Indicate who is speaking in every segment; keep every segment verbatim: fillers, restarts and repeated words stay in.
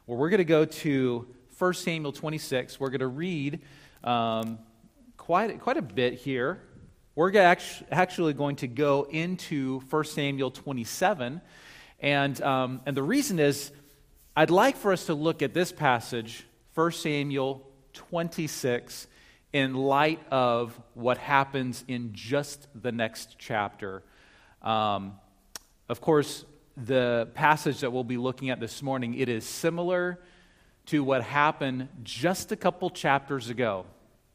Speaker 1: where we're going to go to First Samuel twenty-six. We're going to read um, quite, quite a bit here. We're actually going to go into First Samuel twenty-seven, and, um, and the reason is I'd like for us to look at this passage, First Samuel twenty-six, in light of what happens in just the next chapter. Um, of course, the passage that we'll be looking at this morning, it is similar to what happened just a couple chapters ago.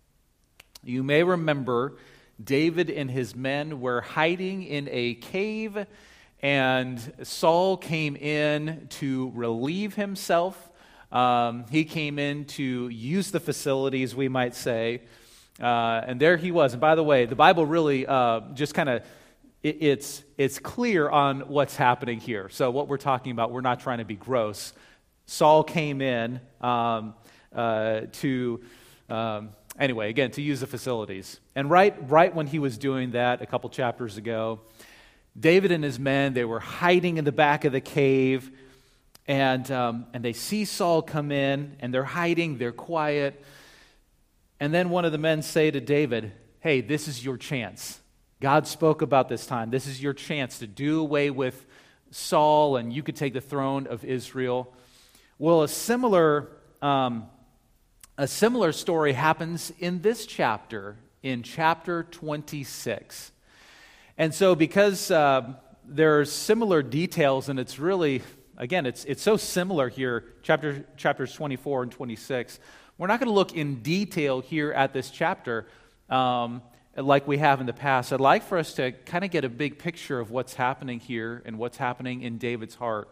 Speaker 1: You may remember David and his men were hiding in a cave, and Saul came in to relieve himself. Um, he came in to use the facilities, we might say, uh, and there he was. And by the way, the Bible really uh, just kind of, it, it's it's clear on what's happening here. So what we're talking about, we're not trying to be gross. Saul came in um, uh, to, um, anyway, again, to use the facilities. And right, right when he was doing that a couple chapters ago, David and his men, they were hiding in the back of the cave. And um, and they see Saul come in, and they're hiding, they're quiet. And then one of the men say to David, hey, this is your chance. God spoke about this time. This is your chance to do away with Saul, and you could take the throne of Israel. Well, a similar, um, a similar story happens in this chapter, in chapter twenty-six. And so because uh, there are similar details, and it's really... Again, it's it's so similar here, chapter chapters twenty-four and twenty-six. We're not going to look in detail here at this chapter um, like we have in the past. I'd like for us to kind of get a big picture of what's happening here and what's happening in David's heart.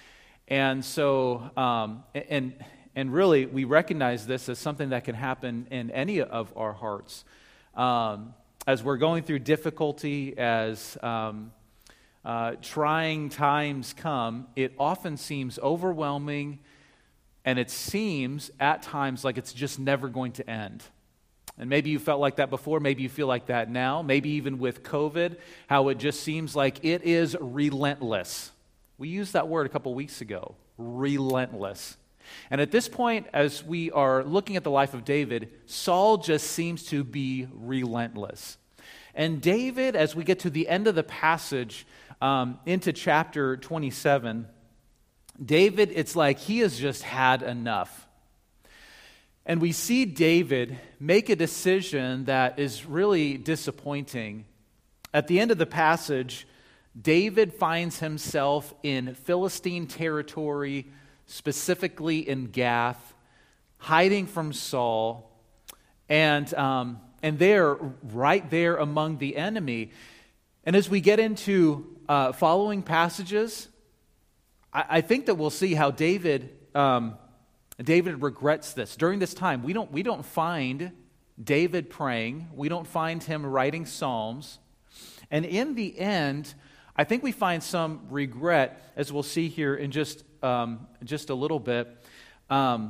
Speaker 1: And so, um, and and really, we recognize this as something that can happen in any of our hearts. Um, as we're going through difficulty, as... Um, Uh, trying times come, it often seems overwhelming, and it seems at times like it's just never going to end. And maybe you felt like that before, maybe you feel like that now, maybe even with COVID, how it just seems like it is relentless. We used that word a couple weeks ago, relentless. And at this point, as we are looking at the life of David, Saul just seems to be relentless. And David, as we get to the end of the passage, Um, into chapter twenty-seven, David, it's like he has just had enough. And we see David make a decision that is really disappointing. At the end of the passage, David finds himself in Philistine territory, specifically in Gath, hiding from Saul, and um, and there, right there among the enemy. And as we get into uh, following passages, I, I think that we'll see how David um, David regrets this. During this time, we don't we don't find David praying. We don't find him writing psalms. And in the end, I think we find some regret, as we'll see here in just um, just a little bit. Um,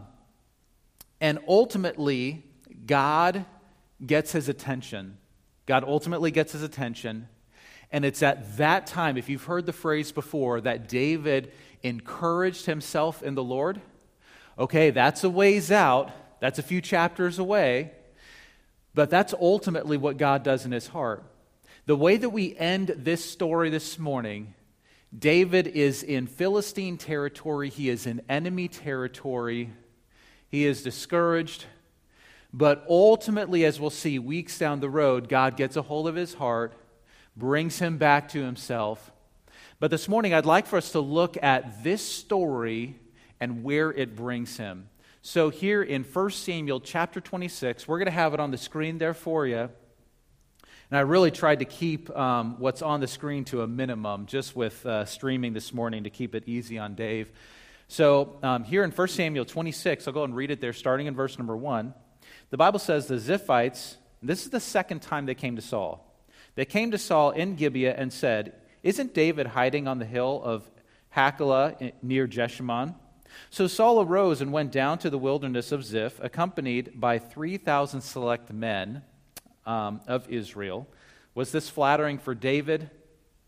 Speaker 1: and ultimately, God gets his attention. God ultimately gets his attention. And it's at that time, if you've heard the phrase before, that David encouraged himself in the Lord. Okay, that's a ways out. That's a few chapters away. But that's ultimately what God does in his heart. The way that we end this story this morning, David is in Philistine territory. He is in enemy territory. He is discouraged. But ultimately, as we'll see weeks down the road, God gets a hold of his heart, brings him back to himself. But this morning, I'd like for us to look at this story and where it brings him. So here in First Samuel chapter twenty-six, we're going to have it on the screen there for you. And I really tried to keep um, what's on the screen to a minimum, just with uh, streaming this morning to keep it easy on Dave. So um, here in First Samuel twenty-six, I'll go and read it there, starting in verse number one. The Bible says the Ziphites, this is the second time they came to Saul. They came to Saul in Gibeah and said, "Isn't David hiding on the hill of Hachilah near Jeshimon?" So Saul arose and went down to the wilderness of Ziph, accompanied by three thousand select men um, of Israel. Was this flattering for David?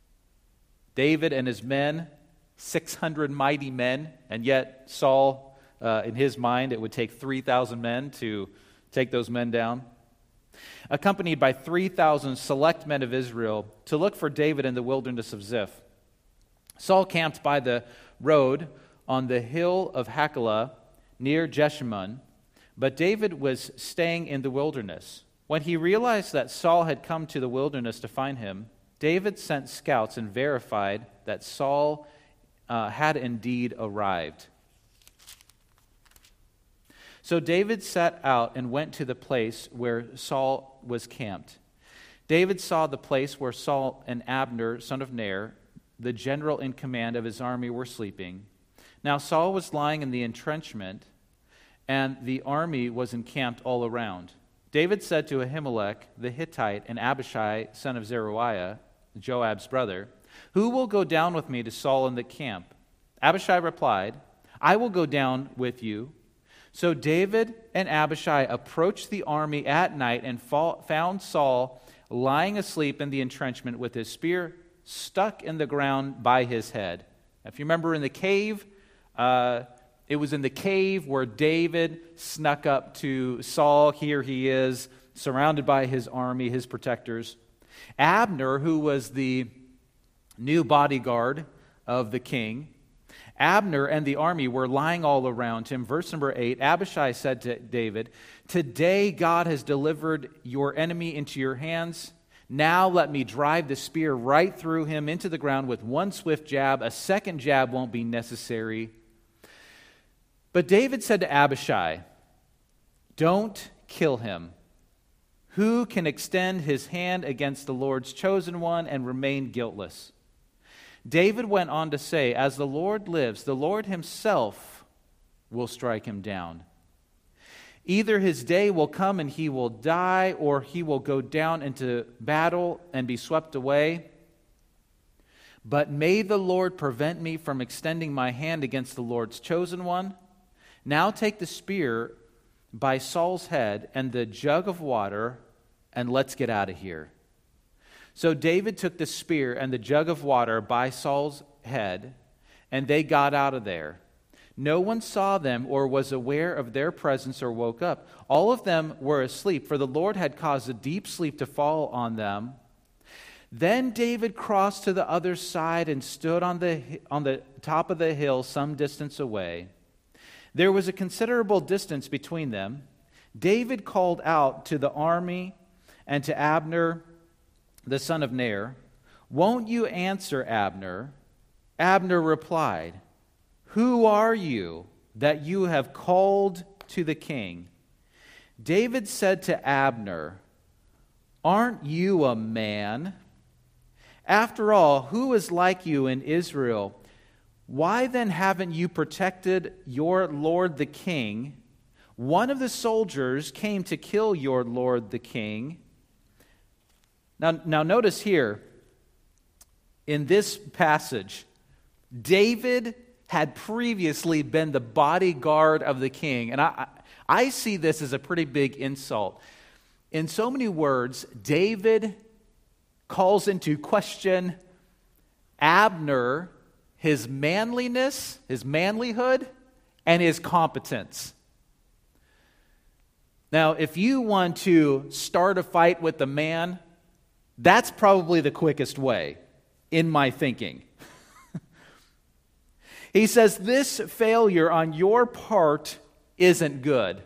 Speaker 1: David and his men, six hundred mighty men, and yet Saul uh, in his mind, it would take three thousand men to take those men down. Accompanied by three thousand select men of Israel to look for David in the wilderness of Ziph. Saul camped by the road on the hill of Hachilah near Jeshimon, but David was staying in the wilderness. When he realized that Saul had come to the wilderness to find him, David sent scouts and verified that Saul uh, had indeed arrived. So David set out and went to the place where Saul was camped. David saw the place where Saul and Abner, son of Ner, the general in command of his army, were sleeping. Now Saul was lying in the entrenchment, and the army was encamped all around. David said to Ahimelech the Hittite and Abishai, son of Zeruiah, Joab's brother, "Who will go down with me to Saul in the camp?" Abishai replied, "I will go down with you." So David and Abishai approached the army at night and found Saul lying asleep in the entrenchment with his spear stuck in the ground by his head. If you remember in the cave, uh, it was in the cave where David snuck up to Saul. Here he is, surrounded by his army, his protectors. Abner, who was the new bodyguard of the king, Abner and the army were lying all around him. Verse number eight, Abishai said to David, "Today God has delivered your enemy into your hands. Now let me drive the spear right through him into the ground with one swift jab. A second jab won't be necessary." But David said to Abishai, "Don't kill him. Who can extend his hand against the Lord's chosen one and remain guiltless?" David went on to say, "As the Lord lives, the Lord himself will strike him down. Either his day will come and he will die, or he will go down into battle and be swept away. But may the Lord prevent me from extending my hand against the Lord's chosen one. Now take the spear by Saul's head and the jug of water, and let's get out of here." So David took the spear and the jug of water by Saul's head, and they got out of there. No one saw them or was aware of their presence or woke up. All of them were asleep, for the Lord had caused a deep sleep to fall on them. Then David crossed to the other side and stood on the, on the top of the hill some distance away. There was a considerable distance between them. David called out to the army and to Abner, the son of Ner, "Won't you answer, Abner?" Abner replied, "Who are you that you have called to the king?" David said to Abner, "Aren't you a man? After all, who is like you in Israel? Why then haven't you protected your lord the king? One of the soldiers came to kill your lord the king." Now, now notice here, in this passage, David had previously been the bodyguard of the king. And I, I see this as a pretty big insult. In so many words, David calls into question Abner, his manliness, his manlyhood, and his competence. Now, if you want to start a fight with a man, that's probably the quickest way, in my thinking. He says, "This failure on your part isn't good.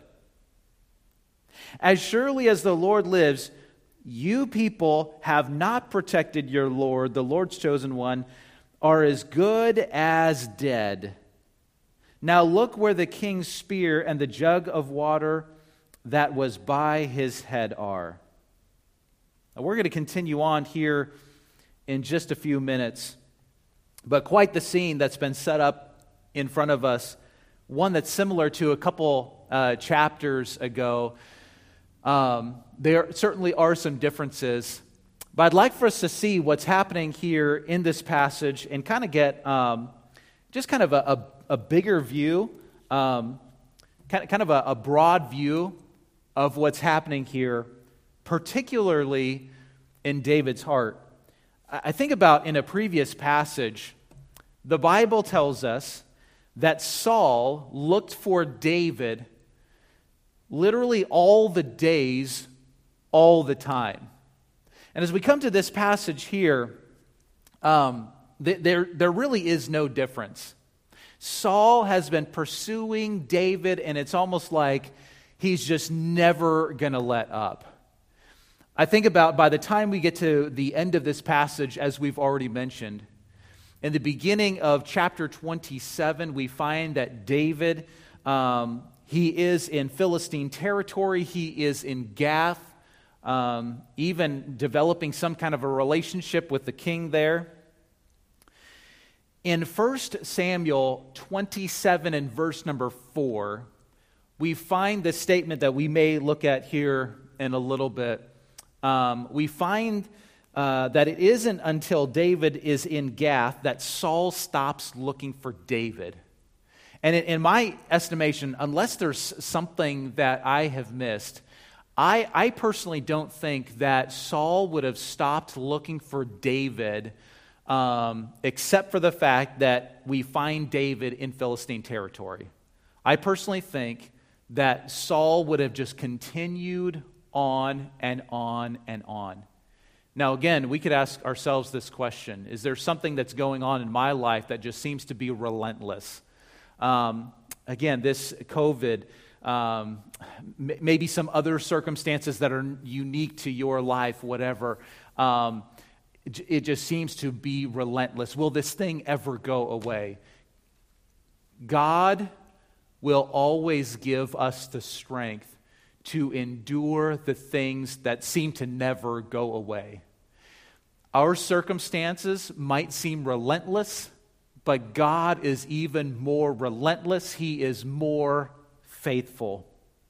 Speaker 1: As surely as the Lord lives, you people have not protected your Lord, the Lord's chosen one, are as good as dead. Now look where the king's spear and the jug of water that was by his head are." Now we're going to continue on here in just a few minutes. But quite the scene that's been set up in front of us, one that's similar to a couple uh, chapters ago. Um, there certainly are some differences, but I'd like for us to see what's happening here in this passage and kind of get um, just kind of a, a, a bigger view, um, kind of, kind of a, a broad view of what's happening here, particularly in David's heart. I think about in a previous passage, the Bible tells us that Saul looked for David literally all the days, all the time. And as we come to this passage here, um, th- there, there really is no difference. Saul has been pursuing David, and it's almost like he's just never going to let up. I think about by the time we get to the end of this passage, as we've already mentioned, in the beginning of chapter twenty-seven, we find that David, um, he is in Philistine territory. He is in Gath, um, even developing some kind of a relationship with the king there. In First Samuel twenty-seven and verse number four, we find this statement that we may look at here in a little bit. Um, we find uh, that it isn't until David is in Gath that Saul stops looking for David. And in, in my estimation, unless there's something that I have missed, I, I personally don't think that Saul would have stopped looking for David um, except for the fact that we find David in Philistine territory. I personally think that Saul would have just continued on and on and on. Now, again, we could ask ourselves this question: is there something that's going on in my life that just seems to be relentless? Um, again, this COVID, um, m- maybe some other circumstances that are unique to your life, whatever. Um, it, it just seems to be relentless. Will this thing ever go away? God will always give us the strength to endure the things that seem to never go away. Our circumstances might seem relentless, but God is even more relentless. He is more faithful.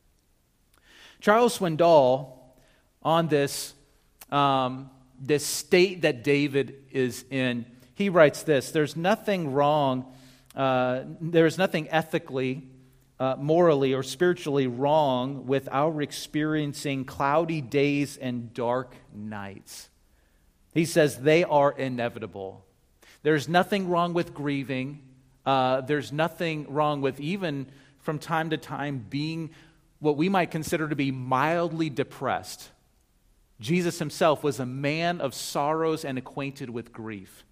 Speaker 1: Charles Swindoll, on this, um, this state that David is in, he writes this: there's nothing wrong, uh, there's nothing ethically, Uh, morally or spiritually wrong with our experiencing cloudy days and dark nights. He says they are inevitable. There's nothing wrong with grieving. Uh, there's nothing wrong with even from time to time being what we might consider to be mildly depressed. Jesus himself was a man of sorrows and acquainted with grief.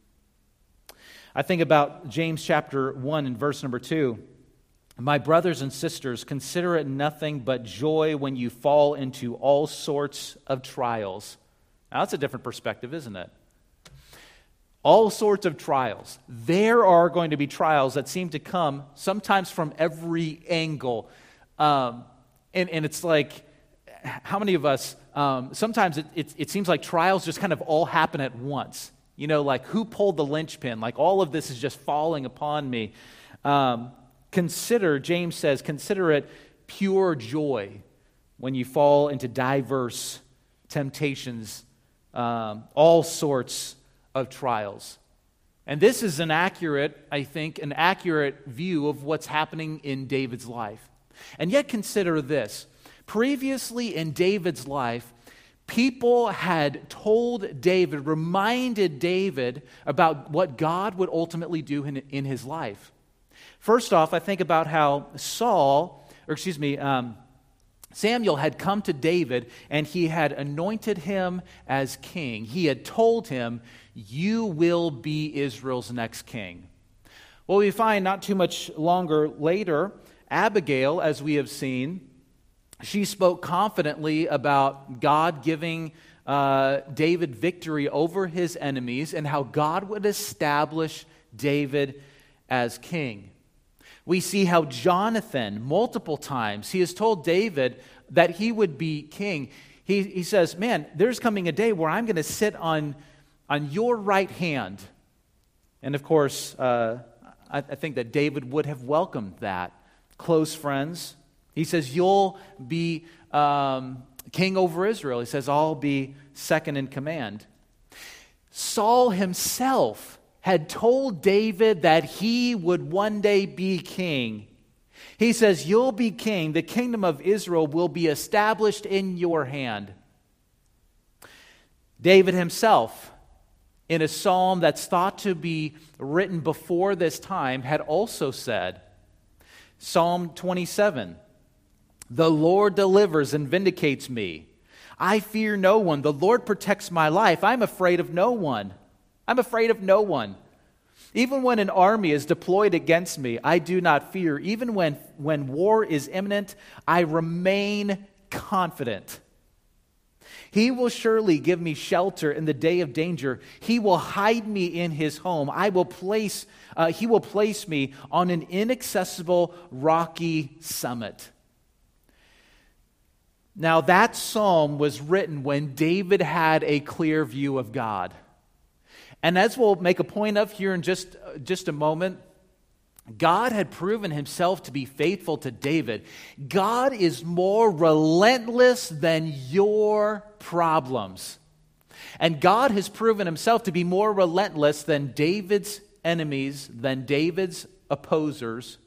Speaker 1: I think about James chapter one and verse number two. My brothers and sisters, consider it nothing but joy when you fall into all sorts of trials. Now, that's a different perspective, isn't it? All sorts of trials. There are going to be trials that seem to come sometimes from every angle. Um, and, and it's like, how many of us, um, sometimes it, it, it seems like trials just kind of all happen at once. You know, like who pulled the linchpin? Like all of this is just falling upon me. Um Consider, James says, consider it pure joy when you fall into diverse temptations, um, all sorts of trials. And this is an accurate, I think, an accurate view of what's happening in David's life. And yet consider this. Previously in David's life, people had told David, reminded David about what God would ultimately do in, in his life. First off, I think about how Saul, or excuse me, um, Samuel had come to David and he had anointed him as king. He had told him, you will be Israel's next king. Well, we find not too much longer later, Abigail, as we have seen, she spoke confidently about God giving uh, David victory over his enemies and how God would establish David as king. We see how Jonathan, multiple times, he has told David that he would be king. He, he says, man, there's coming a day where I'm going to sit on, on your right hand. And of course, uh, I, I think that David would have welcomed that. Close friends. He says, you'll be um, king over Israel. He says, I'll be second in command. Saul himself had told David that he would one day be king. He says, you'll be king. The kingdom of Israel will be established in your hand. David himself in a psalm that's thought to be written before this time, had also said, Psalm twenty-seven, "The Lord delivers and vindicates me. I fear no one. The Lord protects my life. I'm afraid of no one. I'm afraid of no one. Even when an army is deployed against me, I do not fear. Even when, when war is imminent, I remain confident. He will surely give me shelter in the day of danger. He will hide me in his home. I will place, uh, he will place me on an inaccessible rocky summit." Now, that psalm was written when David had a clear view of God. And as we'll make a point of here in just, just a moment, God had proven himself to be faithful to David. God is more relentless than your problems. And God has proven himself to be more relentless than David's enemies, than David's opposers.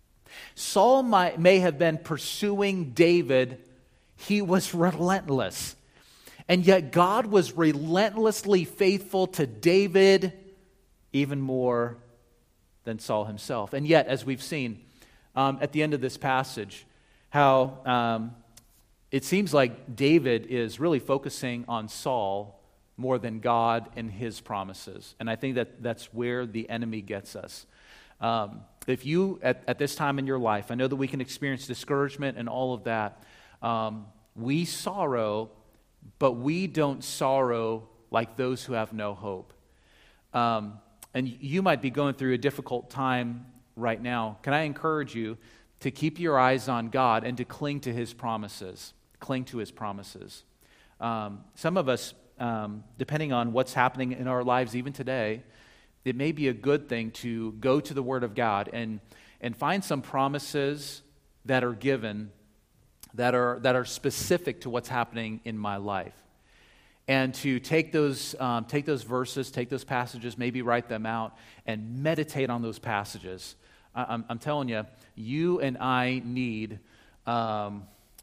Speaker 1: Saul might, may have been pursuing David. He was relentless. And yet God was relentlessly faithful to David even more than Saul himself. And yet, as we've seen um, at the end of this passage, how um, it seems like David is really focusing on Saul more than God and his promises. And I think that that's where the enemy gets us. Um, if you, at, at this time in your life, I know that we can experience discouragement and all of that. Um, we sorrow, but we don't sorrow like those who have no hope. Um, and you might be going through a difficult time right now. Can I encourage you to keep your eyes on God and to cling to his promises? Cling to his promises. Um, some of us, um, depending on what's happening in our lives even today, it may be a good thing to go to the Word of God and, and find some promises that are given that are that are specific to what's happening in my life, and to take those um, take those verses, take those passages, maybe write them out, and meditate on those passages. I, I'm, I'm telling you, you and I need um,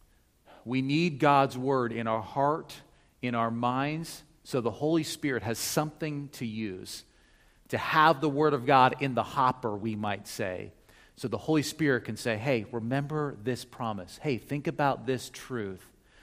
Speaker 1: we need God's Word in our heart, in our minds, so the Holy Spirit has something to use, to have the Word of God in the hopper, we might say. So the Holy Spirit can say, hey, remember this promise. Hey, think about this truth.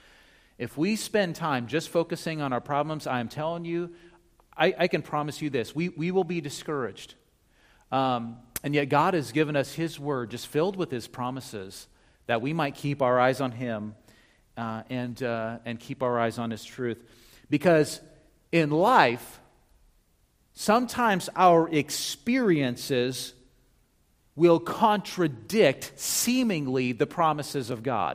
Speaker 1: If we spend time just focusing on our problems, I am telling you, I, I can promise you this, we, we will be discouraged. Um, and yet God has given us his word just filled with his promises that we might keep our eyes on him uh, and, uh, and keep our eyes on his truth. Because in life, sometimes our experiences will contradict seemingly the promises of God.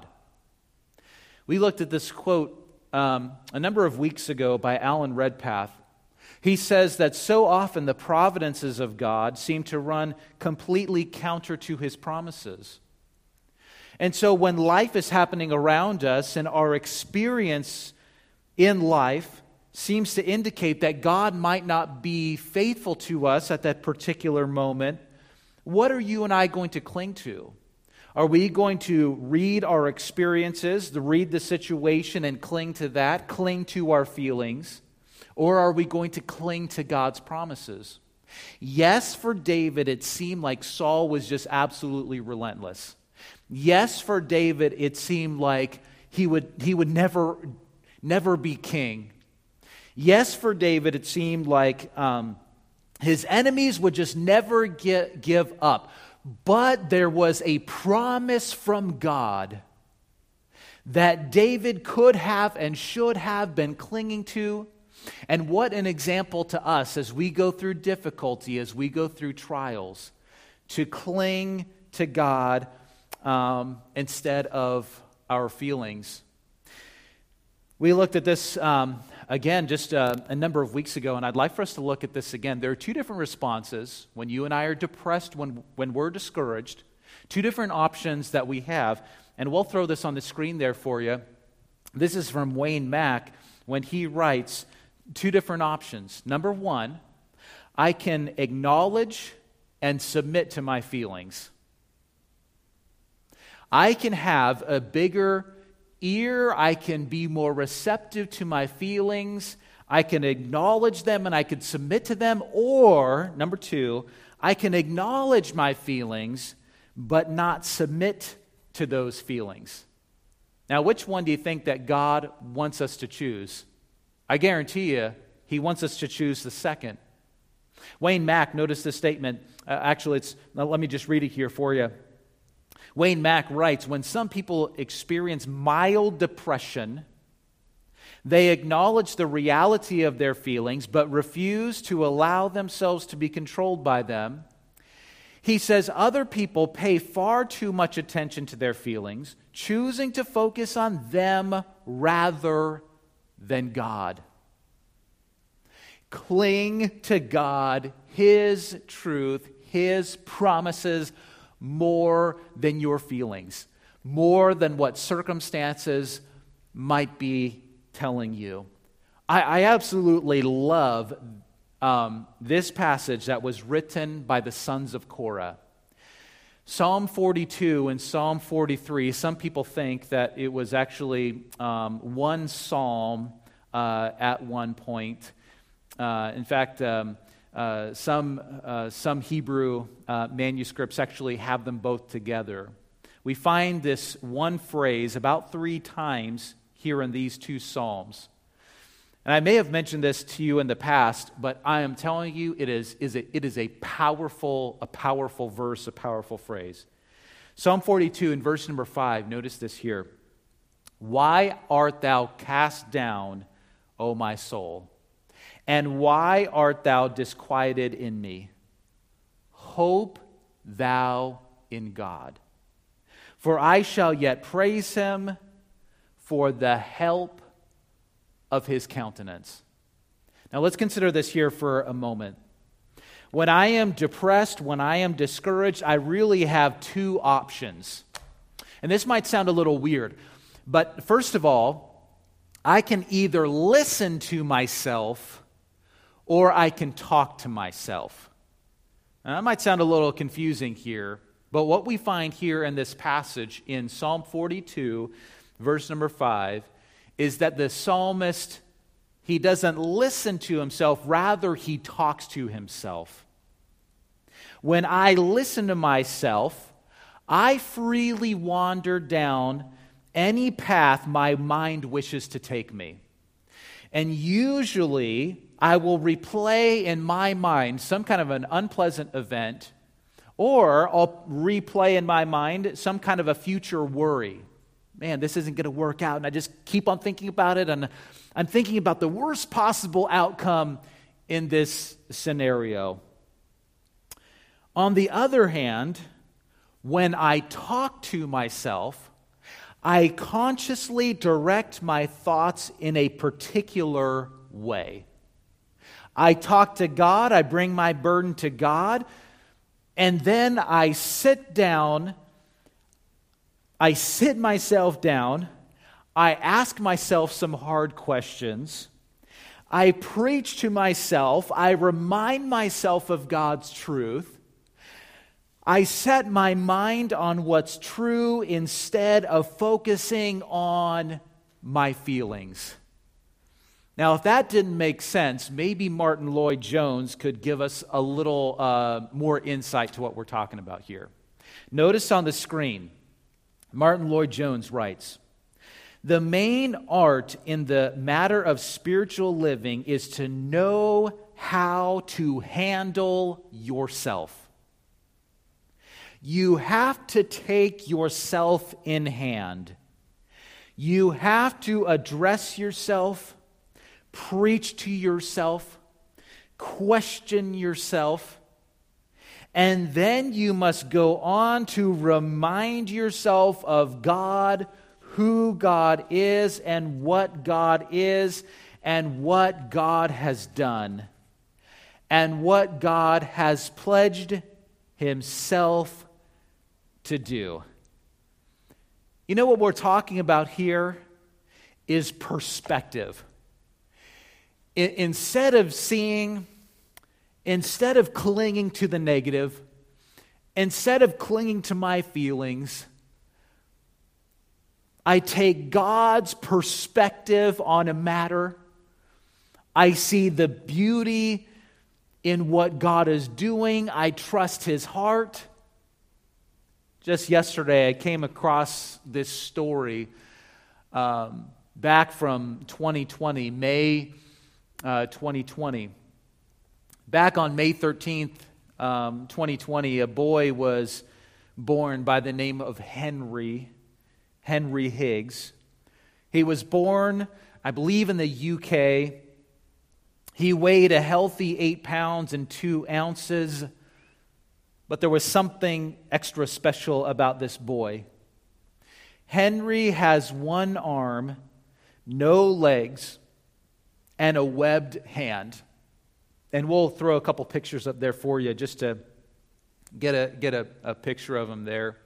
Speaker 1: We looked at this quote um, a number of weeks ago by Alan Redpath. He says that so often the providences of God seem to run completely counter to his promises. And so when life is happening around us and our experience in life seems to indicate that God might not be faithful to us at that particular moment, what are you and I going to cling to? Are we going to read our experiences, to read the situation and cling to that, cling to our feelings? Or are we going to cling to God's promises? Yes, for David, it seemed like Saul was just absolutely relentless. Yes, for David, it seemed like he would, he would never, never be king. Yes, for David, it seemed like um, his enemies would just never get, give up. But there was a promise from God that David could have and should have been clinging to. And what an example to us as we go through difficulty, as we go through trials, to cling to God um, instead of our feelings. We looked at this um, again just uh, a number of weeks ago, and I'd like for us to look at this again. There are two different responses when you and I are depressed, when, when we're discouraged, two different options that we have, and we'll throw this on the screen there for you. This is from Wayne Mack when he writes two different options. Number one, I can acknowledge and submit to my feelings. I can have a bigger ear, I can be more receptive to my feelings, I can acknowledge them and I can submit to them, or, number two, I can acknowledge my feelings but not submit to those feelings. Now, which one do you think that God wants us to choose? I guarantee you, He wants us to choose the second. Wayne Mack, notice this statement. Uh, actually, it's, let me just read it here for you. Wayne Mack writes, when some people experience mild depression, they acknowledge the reality of their feelings, but refuse to allow themselves to be controlled by them. He says other people pay far too much attention to their feelings, choosing to focus on them rather than God. Cling to God, His truth, His promises, more than your feelings, more than what circumstances might be telling you. I, I absolutely love um, this passage that was written by the sons of Korah. Psalm forty-two and Psalm forty-three, some people think that it was actually um, one psalm uh, at one point. Uh, in fact, um, uh, some uh, some Hebrew uh, manuscripts actually have them both together. We find this one phrase about three times here in these two psalms. And I may have mentioned this to you in the past, but I am telling you, it is, is a, it is a powerful, a powerful verse, a powerful phrase. Psalm forty-two in verse number five, notice this here. Why art thou cast down, O my soul? And why art thou disquieted in me? Hope thou in God. For I shall yet praise Him for the help of His countenance. Now let's consider this here for a moment. When I am depressed, when I am discouraged, I really have two options. And this might sound a little weird, but first of all, I can either listen to myself or I can talk to myself. Now, that might sound a little confusing here, but what we find here in this passage in Psalm forty-two, verse number five, is that the psalmist, he doesn't listen to himself, rather he talks to himself. When I listen to myself, I freely wander down any path my mind wishes to take me. And usually, I will replay in my mind some kind of an unpleasant event, or I'll replay in my mind some kind of a future worry. Man, this isn't going to work out, and I just keep on thinking about it, and I'm thinking about the worst possible outcome in this scenario. On the other hand, when I talk to myself, I consciously direct my thoughts in a particular way. I talk to God, I bring my burden to God, and then I sit down, I sit myself down, I ask myself some hard questions, I preach to myself, I remind myself of God's truth, I set my mind on what's true instead of focusing on my feelings. Now, if that didn't make sense, maybe Martin Lloyd-Jones could give us a little uh, more insight to what we're talking about here. Notice on the screen, Martin Lloyd-Jones writes, "The main art in the matter of spiritual living is to know how to handle yourself. You have to take yourself in hand. You have to address yourself, preach to yourself, question yourself, and then you must go on to remind yourself of God, who God is, and what God is, and what God has done, and what God has pledged Himself to do." You know what we're talking about here is perspective. I- instead of seeing, instead of clinging to the negative, instead of clinging to my feelings, I take God's perspective on a matter. I see the beauty in what God is doing. I trust His heart. Just yesterday, I came across this story um, back from twenty twenty, May uh, twenty twenty. Back on May thirteenth, um, twenty twenty, a boy was born by the name of Henry, Henry Higgs. He was born, I believe, in the U K. He weighed a healthy eight pounds and two ounces. But there was something extra special about this boy. Henry has one arm, no legs, and a webbed hand. And we'll throw a couple pictures up there for you just to get a get a, a picture of him there.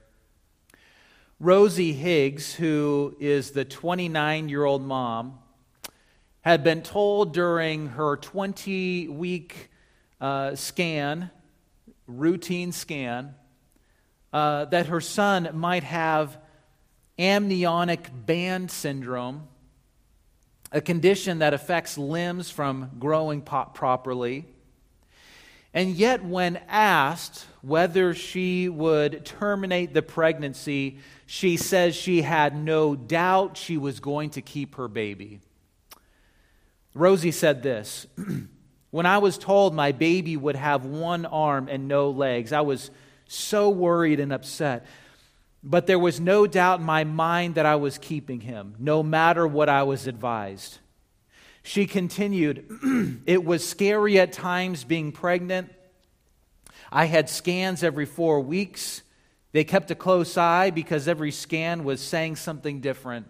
Speaker 1: Rosie Higgs, who is the twenty-nine-year-old mom, had been told during her twenty-week uh, scan, routine scan, uh, that her son might have amniotic band syndrome, a condition that affects limbs from growing pop properly. And yet, when asked whether she would terminate the pregnancy, she says she had no doubt she was going to keep her baby. Rosie said this: "When I was told my baby would have one arm and no legs, I was so worried and upset. But there was no doubt in my mind that I was keeping him, no matter what I was advised." She continued, "It was scary at times being pregnant. I had scans every four weeks. They kept a close eye because every scan was saying something different.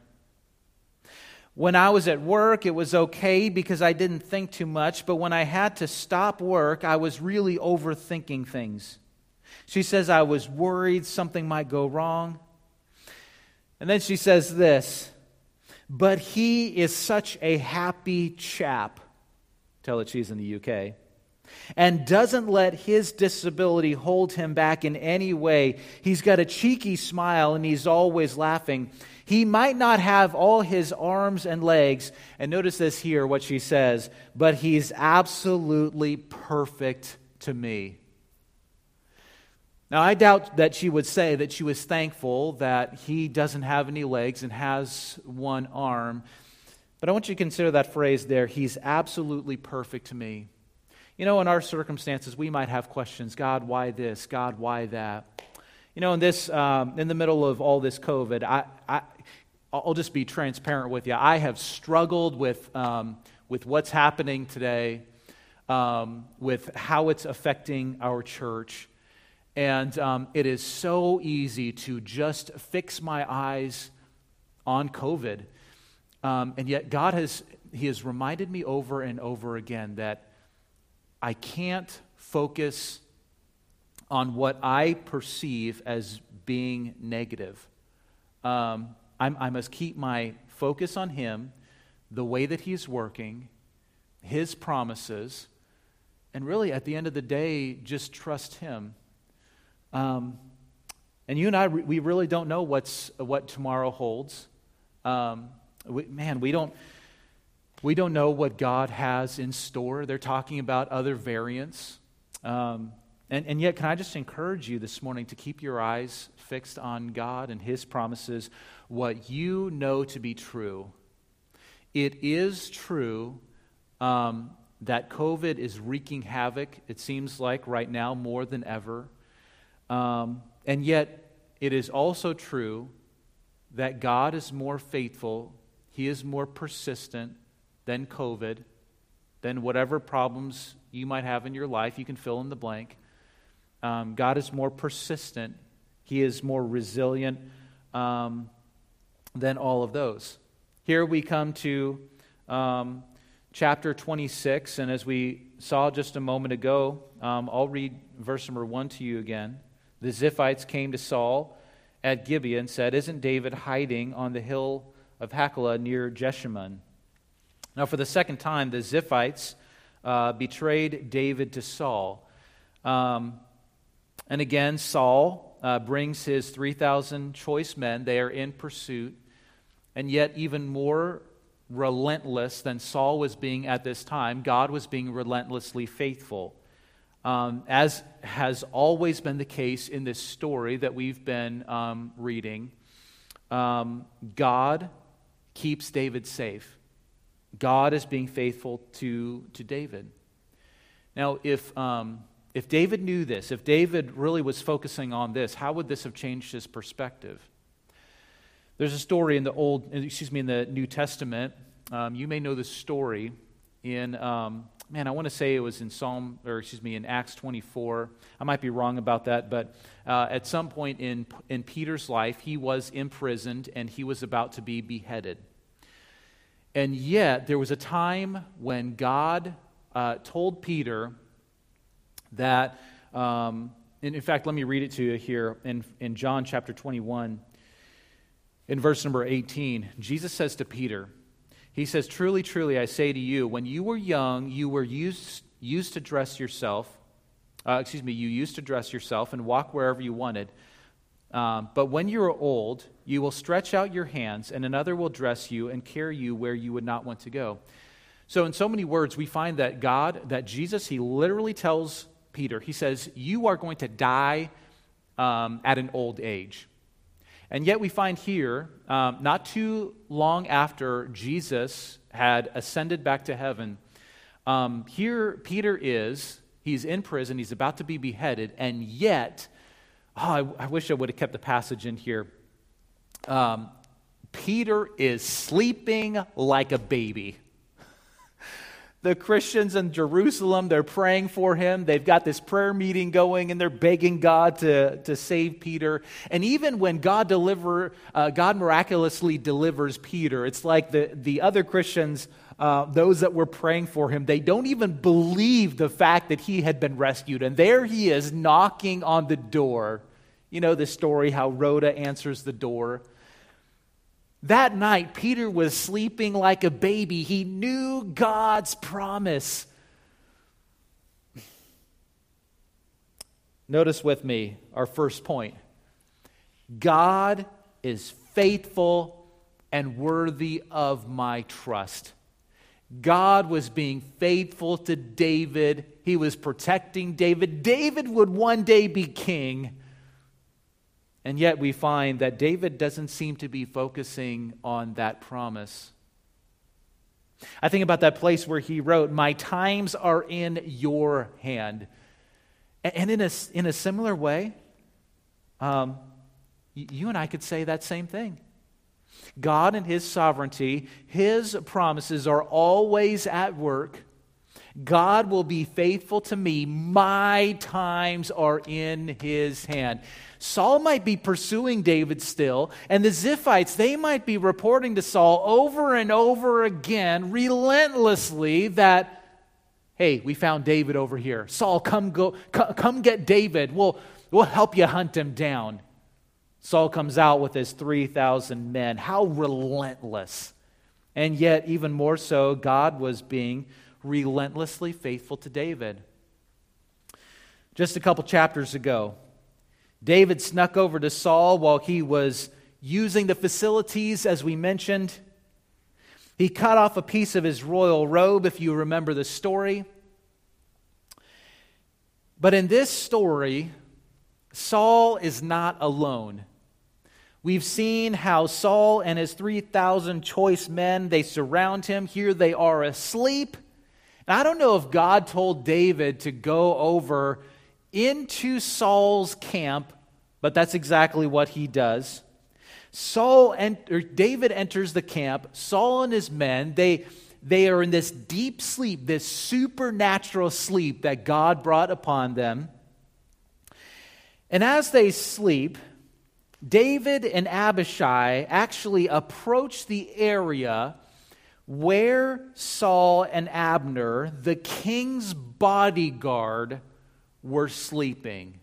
Speaker 1: When I was at work, it was okay because I didn't think too much, but when I had to stop work, I was really overthinking things." She says, "I was worried something might go wrong." And then she says this: "But he is such a happy chap," tell that she's in the U K, "and doesn't let his disability hold him back in any way. He's got a cheeky smile and he's always laughing. He might not have all his arms and legs," and notice this here, what she says, "but he's absolutely perfect to me." Now, I doubt that she would say that she was thankful that he doesn't have any legs and has one arm, but I want you to consider that phrase there, "he's absolutely perfect to me." You know, in our circumstances, we might have questions. God, why this? God, why that? You know, in this, um, in the middle of all this COVID, I, I, I'll just be transparent with you. I have struggled with um, with what's happening today, um, with how it's affecting our church, and um, it is so easy to just fix my eyes on COVID, um, and yet God has He has reminded me over and over again that I can't focus on what I perceive as being negative. Um, I'm, I must keep my focus on Him, the way that He's working, His promises, and really at the end of the day, just trust Him. Um, and you and I, we really don't know what's what tomorrow holds. Um, we, man, we don't. We don't know what God has in store. They're talking about other variants. Um, and, and yet, can I just encourage you this morning to keep your eyes fixed on God and His promises, what you know to be true. It is true um, that COVID is wreaking havoc, it seems like right now more than ever. Um, and yet, it is also true that God is more faithful, He is more persistent than COVID, than whatever problems you might have in your life. You can fill in the blank. Um, God is more persistent. He is more resilient um, than all of those. Here we come to um, chapter twenty-six, and as we saw just a moment ago, um, I'll read verse number one to you again. "The Ziphites came to Saul at Gibeah and said, 'Isn't David hiding on the hill of Hachilah near Jeshimon?' Now, for the second time, the Ziphites uh, betrayed David to Saul. Um, and again, Saul uh, brings his three thousand choice men. They are in pursuit. And yet, even more relentless than Saul was being at this time, God was being relentlessly faithful. Um, as has always been the case in this story that we've been um, reading, um, God keeps David safe. God is being faithful to, to David. Now, if um, if David knew this, if David really was focusing on this, how would this have changed his perspective? There's a story in the Old, excuse me, in the New Testament. Um, you may know this story in, um, man, I want to say it was in Psalm, or excuse me, in Acts twenty-four. I might be wrong about that, but uh, at some point in in Peter's life, he was imprisoned and he was about to be beheaded. And yet, there was a time when God uh, told Peter that, um, and in fact, let me read it to you here in, in John chapter twenty-one, in verse number eighteen. Jesus says to Peter, he says, "Truly, truly, I say to you, when you were young, you were used, used to dress yourself, uh, excuse me, you used to dress yourself and walk wherever you wanted. Um, but when you are old, you will stretch out your hands, and another will dress you and carry you where you would not want to go." So in so many words, we find that God, that Jesus, he literally tells Peter, he says, you are going to die um, at an old age. And yet we find here, um, not too long after Jesus had ascended back to heaven, um, here Peter is, he's in prison, he's about to be beheaded, and yet, oh, I, I wish I would have kept the passage in here. Um, Peter is sleeping like a baby. The Christians in Jerusalem, they're praying for him. They've got this prayer meeting going, and they're begging God to, to save Peter. And even when God deliver, uh, God miraculously delivers Peter, it's like the, the other Christians, uh, those that were praying for him, they don't even believe the fact that he had been rescued. And there he is knocking on the door. You know the story, how Rhoda answers the door. That night, Peter was sleeping like a baby. He knew God's promise. Notice with me our first point. God is faithful and worthy of my trust. God was being faithful to David. He was protecting David. David would one day be king. And yet we find that David doesn't seem to be focusing on that promise. I think about that place where he wrote, "My times are in your hand." And in a, in a similar way, um, you and I could say that same thing. God in his sovereignty, his promises are always at work. God will be faithful to me. My times are in his hand. Saul might be pursuing David still, and the Ziphites, they might be reporting to Saul over and over again, relentlessly, that, hey, we found David over here. Saul, come go, come get David. We'll, we'll help you hunt him down. Saul comes out with his three thousand men. How relentless. And yet, even more so, God was being relentlessly faithful to David. Just a couple chapters ago, David snuck over to Saul while he was using the facilities, as we mentioned. He cut off a piece of his royal robe, if you remember the story. But in this story, Saul is not alone. We've seen how Saul and his three thousand choice men, they surround him. Here they are asleep. And I don't know if God told David to go over into Saul's camp, but that's exactly what he does. Saul and or David enters the camp. Saul and his men, they, they are in this deep sleep, this supernatural sleep that God brought upon them. And as they sleep, David and Abishai actually approach the area where Saul and Abner, the king's bodyguard, were sleeping.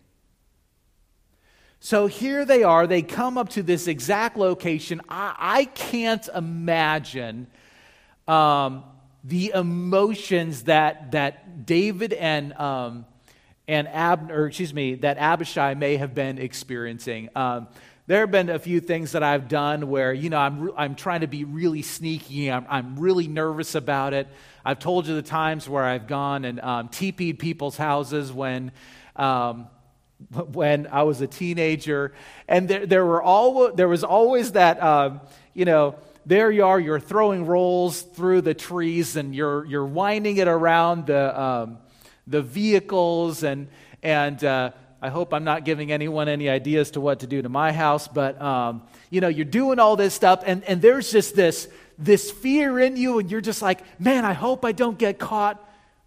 Speaker 1: So here they are. They come up to this exact location. I, I can't imagine um, the emotions that that David and um, and Abner, or excuse me, that Abishai may have been experiencing. Um, there have been a few things that I've done where, you know, I'm re- I'm trying to be really sneaky. I'm, I'm really nervous about it. I've told you the times where I've gone and um, T P'd people's houses when um, when I was a teenager, and there there were all there was always that um, you know. There you are, you're throwing rolls through the trees and you're you're winding it around the um, the vehicles and and uh, I hope I'm not giving anyone any ideas to what to do to my house, but um, you know, you're doing all this stuff and, and there's just this this fear in you and you're just like, man, I hope I don't get caught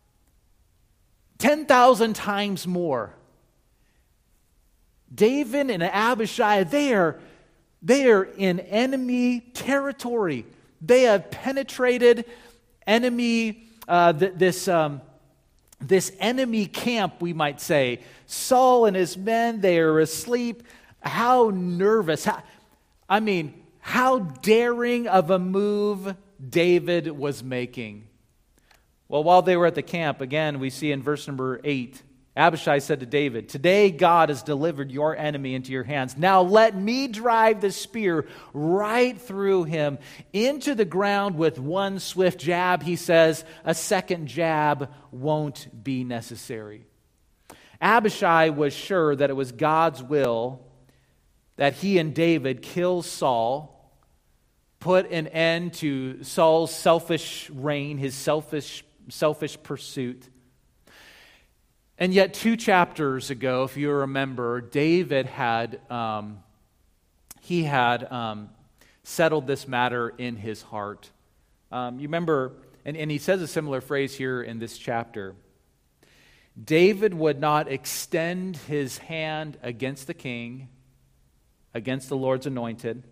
Speaker 1: ten thousand times more. David and Abishai, they are They are in enemy territory. They have penetrated enemy, uh, th- this, um, this enemy camp, we might say. Saul and his men, they are asleep. How nervous. How, I mean, how daring of a move David was making. Well, while they were at the camp, again, we see in verse number eight, Abishai said to David, "Today God has delivered your enemy into your hands. Now let me drive the spear right through him into the ground with one swift jab." He says, "A second jab won't be necessary." Abishai was sure that it was God's will that he and David kill Saul, put an end to Saul's selfish reign, his selfish, selfish pursuit. And yet two chapters ago, if you remember, David had, um, he had um, settled this matter in his heart. Um, you remember, and, and he says a similar phrase here in this chapter. David would not extend his hand against the king, against the Lord's anointed.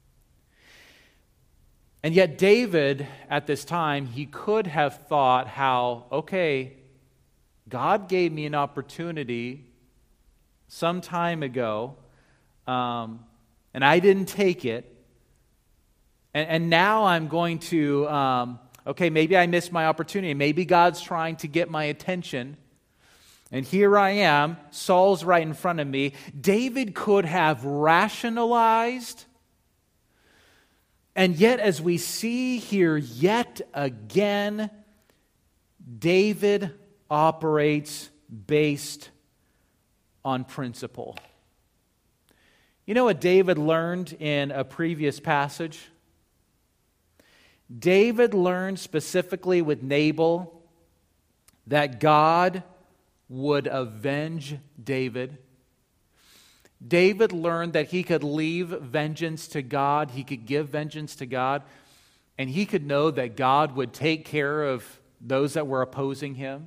Speaker 1: And yet David, at this time, he could have thought how, okay, God gave me an opportunity some time ago, um, and I didn't take it. And, and now I'm going to, um, okay, maybe I missed my opportunity. Maybe God's trying to get my attention. And here I am, Saul's right in front of me. David could have rationalized. And yet, as we see here yet again, David operates based on principle. You know what David learned in a previous passage? David learned specifically with Nabal that God would avenge David. David learned that he could leave vengeance to God, he could give vengeance to God, and he could know that God would take care of those that were opposing him.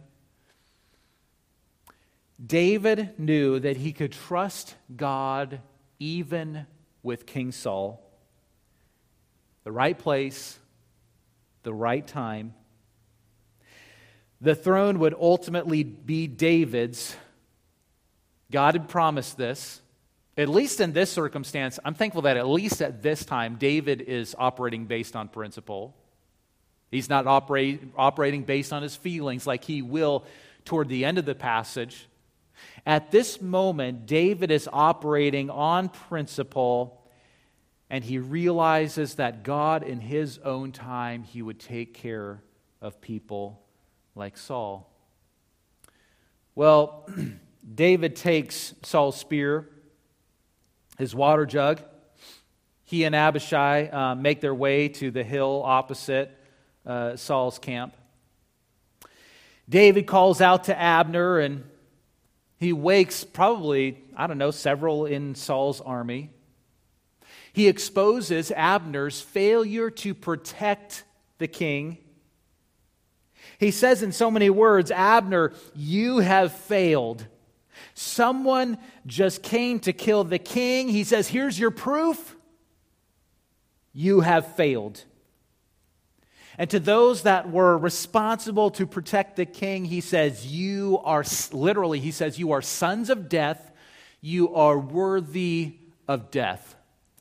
Speaker 1: David knew that he could trust God even with King Saul. The right place, the right time. The throne would ultimately be David's. God had promised this. At least in this circumstance, I'm thankful that at least at this time, David is operating based on principle. He's not operate, operating based on his feelings like he will toward the end of the passage. At this moment, David is operating on principle, and he realizes that God, in his own time, he would take care of people like Saul. Well, David takes Saul's spear, his water jug. He and Abishai uh, make their way to the hill opposite uh, Saul's camp. David calls out to Abner, and he wakes probably, I don't know, several in Saul's army. He exposes Abner's failure to protect the king. He says in so many words, "Abner, you have failed. Someone just came to kill the king." He says, "Here's your proof. You have failed." And to those that were responsible to protect the king, he says, you are, literally, he says, you are sons of death. You are worthy of death.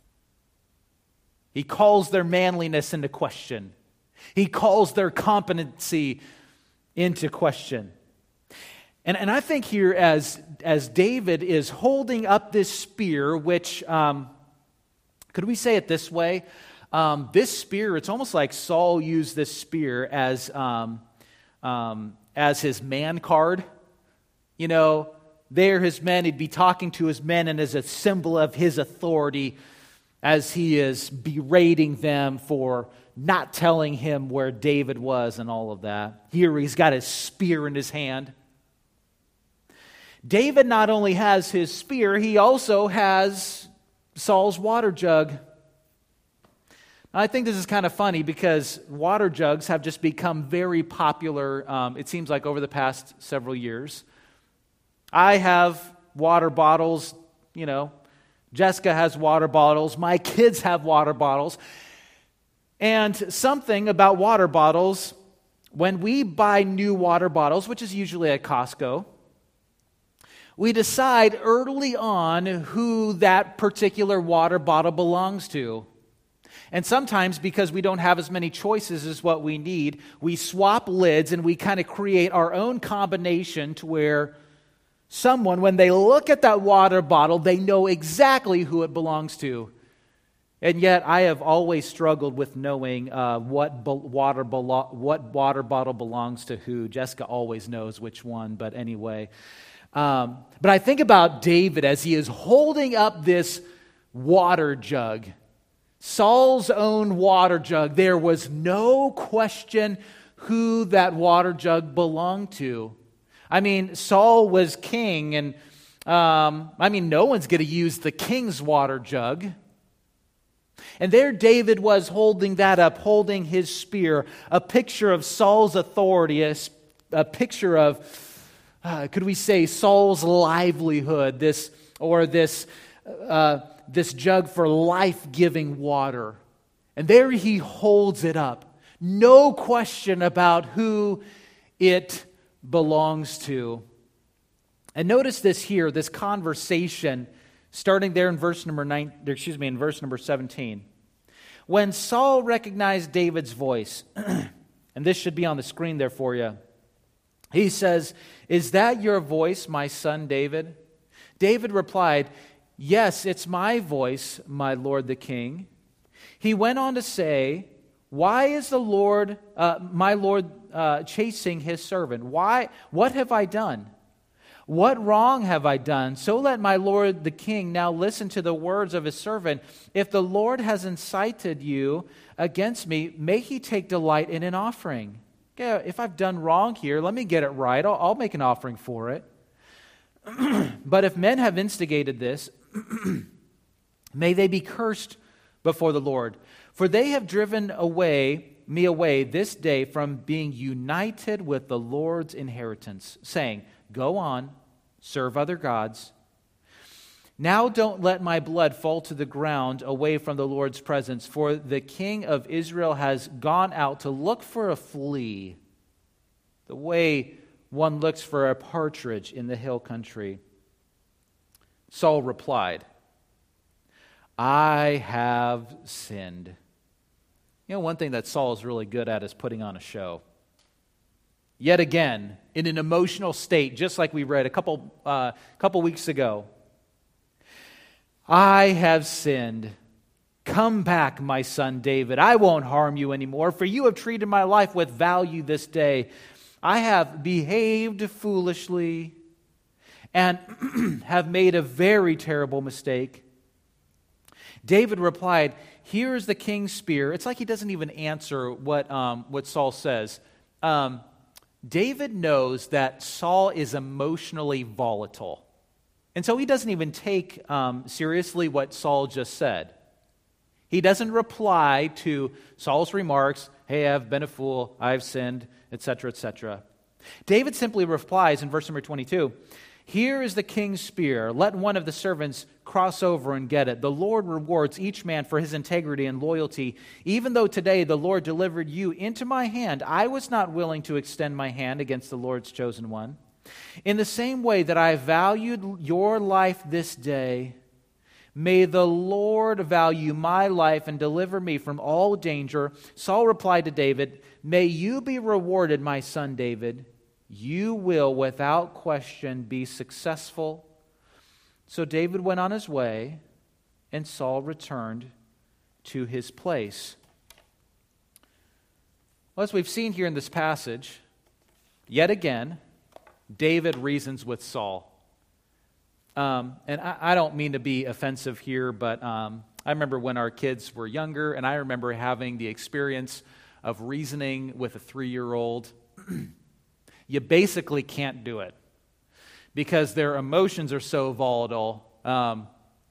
Speaker 1: He calls their manliness into question. He calls their competency into question. And, and I think here as, as David is holding up this spear, which um, Could we say it this way? Um, this spear, it's almost like Saul used this spear as, um, um, as his man card. You know, there his men, he'd be talking to his men, and as a symbol of his authority, as he is berating them for not telling him where David was and all of that. Here he's got his spear in his hand. David not only has his spear, he also has Saul's water jug. I think this is kind of funny because water jugs have just become very popular, um, it seems like, over the past several years. I have water bottles, you know, Jessica has water bottles, my kids have water bottles. And something about water bottles, when we buy new water bottles, which is usually at Costco, we decide early on who that particular water bottle belongs to. And sometimes, because we don't have as many choices as what we need, we swap lids and we kind of create our own combination to where someone, when they look at that water bottle, they know exactly who it belongs to. And yet, I have always struggled with knowing uh, what, bo- water belo- what water bottle belongs to who. Jessica always knows which one, but anyway. Um, but I think about David as he is holding up this water jug. Saul's own water jug. There was no question who that water jug belonged to. I mean, Saul was king, and um, I mean, no one's going to use the king's water jug. And there David was holding that up, holding his spear, a picture of Saul's authority, a, a picture of, uh, could we say, Saul's livelihood, this or this uh, this jug for life-giving water. And there he holds it up. No question about who it belongs to. And notice this here, this conversation, starting there in verse number nine, excuse me, in verse number seventeen. When Saul recognized David's voice, and this should be on the screen there for you, he says, "Is that your voice, my son David?" David replied, "Yes, it's my voice, my lord the king." He went on to say, "Why is the Lord, uh, my Lord, uh, chasing his servant? Why? What have I done? What wrong have I done? So let my lord the king now listen to the words of his servant. If the Lord has incited you against me, may he take delight in an offering." Okay, if I've done wrong here, let me get it right. I'll, I'll make an offering for it. "But if men have instigated this, may they be cursed before the Lord. For they have driven away me away this day from being united with the Lord's inheritance, saying, 'Go on, serve other gods.' Now don't let my blood fall to the ground away from the Lord's presence, for the king of Israel has gone out to look for a flea, the way one looks for a partridge in the hill country." Saul replied, "I have sinned." You know, one thing that Saul is really good at is putting on a show. Yet again, in an emotional state, just like we read a couple, uh, couple weeks ago. "I have sinned. Come back, my son David. I won't harm you anymore, for you have treated my life with value this day. I have behaved foolishly and have made a very terrible mistake." David replied, "Here is the king's spear." It's like he doesn't even answer what, um, what Saul says. Um, David knows that Saul is emotionally volatile. And so he doesn't even take um, seriously what Saul just said. He doesn't reply to Saul's remarks, "Hey, I've been a fool, I've sinned," et cetera, et cetera. David simply replies in verse number twenty-two, "Here is the king's spear. Let one of the servants cross over and get it. The Lord rewards each man for his integrity and loyalty. Even though today the Lord delivered you into my hand, I was not willing to extend my hand against the Lord's chosen one. In the same way that I valued your life this day, may the Lord value my life and deliver me from all danger." Saul replied to David, "May you be rewarded, my son David. You will, without question, be successful." So David went on his way, and Saul returned to his place. Well, as we've seen here in this passage, yet again, David reasons with Saul. Um, and I, I don't mean to be offensive here, but um, I remember when our kids were younger, and I remember having the experience of reasoning with a three-year-old. You basically can't do it because their emotions are so volatile. Um,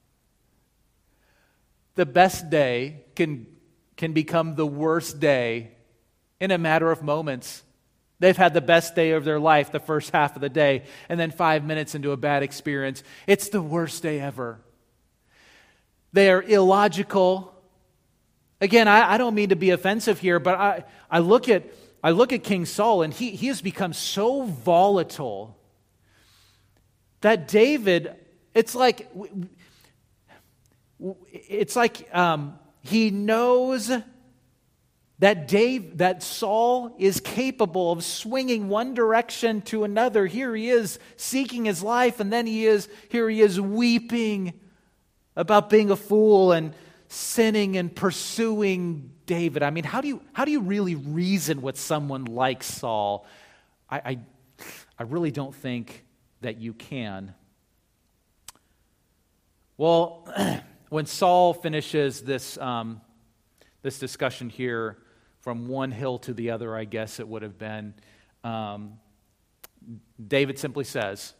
Speaker 1: the best day can, can become the worst day in a matter of moments. They've had the best day of their life the first half of the day, and then five minutes into a bad experience, it's the worst day ever. They are illogical. Again, I, I don't mean to be offensive here, but I, I look at I look at King Saul, and he, he has become so volatile that David, it's like it's like um, he knows that Dave, that Saul is capable of swinging one direction to another. Here he is seeking his life, and then he is here he is weeping about being a fool and sinning and pursuing David. I mean, how do you how do you really reason with someone like Saul? I I, I really don't think that you can. Well, when Saul finishes this um, this discussion here, from one hill to the other, I guess it would have been, um, David simply says,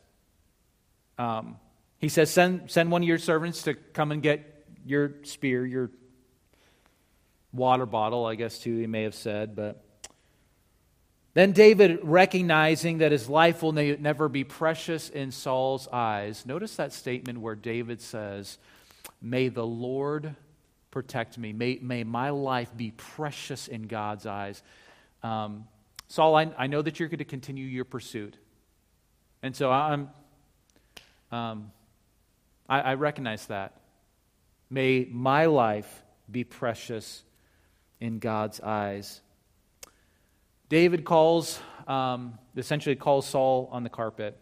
Speaker 1: um, he says, send, send one of your servants to come and get your spear, your water bottle, I guess too, he may have said. But then David, recognizing that his life will ne- never be precious in Saul's eyes, notice that statement where David says, may the Lord protect me. May, may my life be precious in God's eyes. Um, Saul, I, I know that you're going to continue your pursuit. And so I'm, um, I, I recognize that. May my life be precious in God's eyes. David calls, um, essentially calls Saul on the carpet.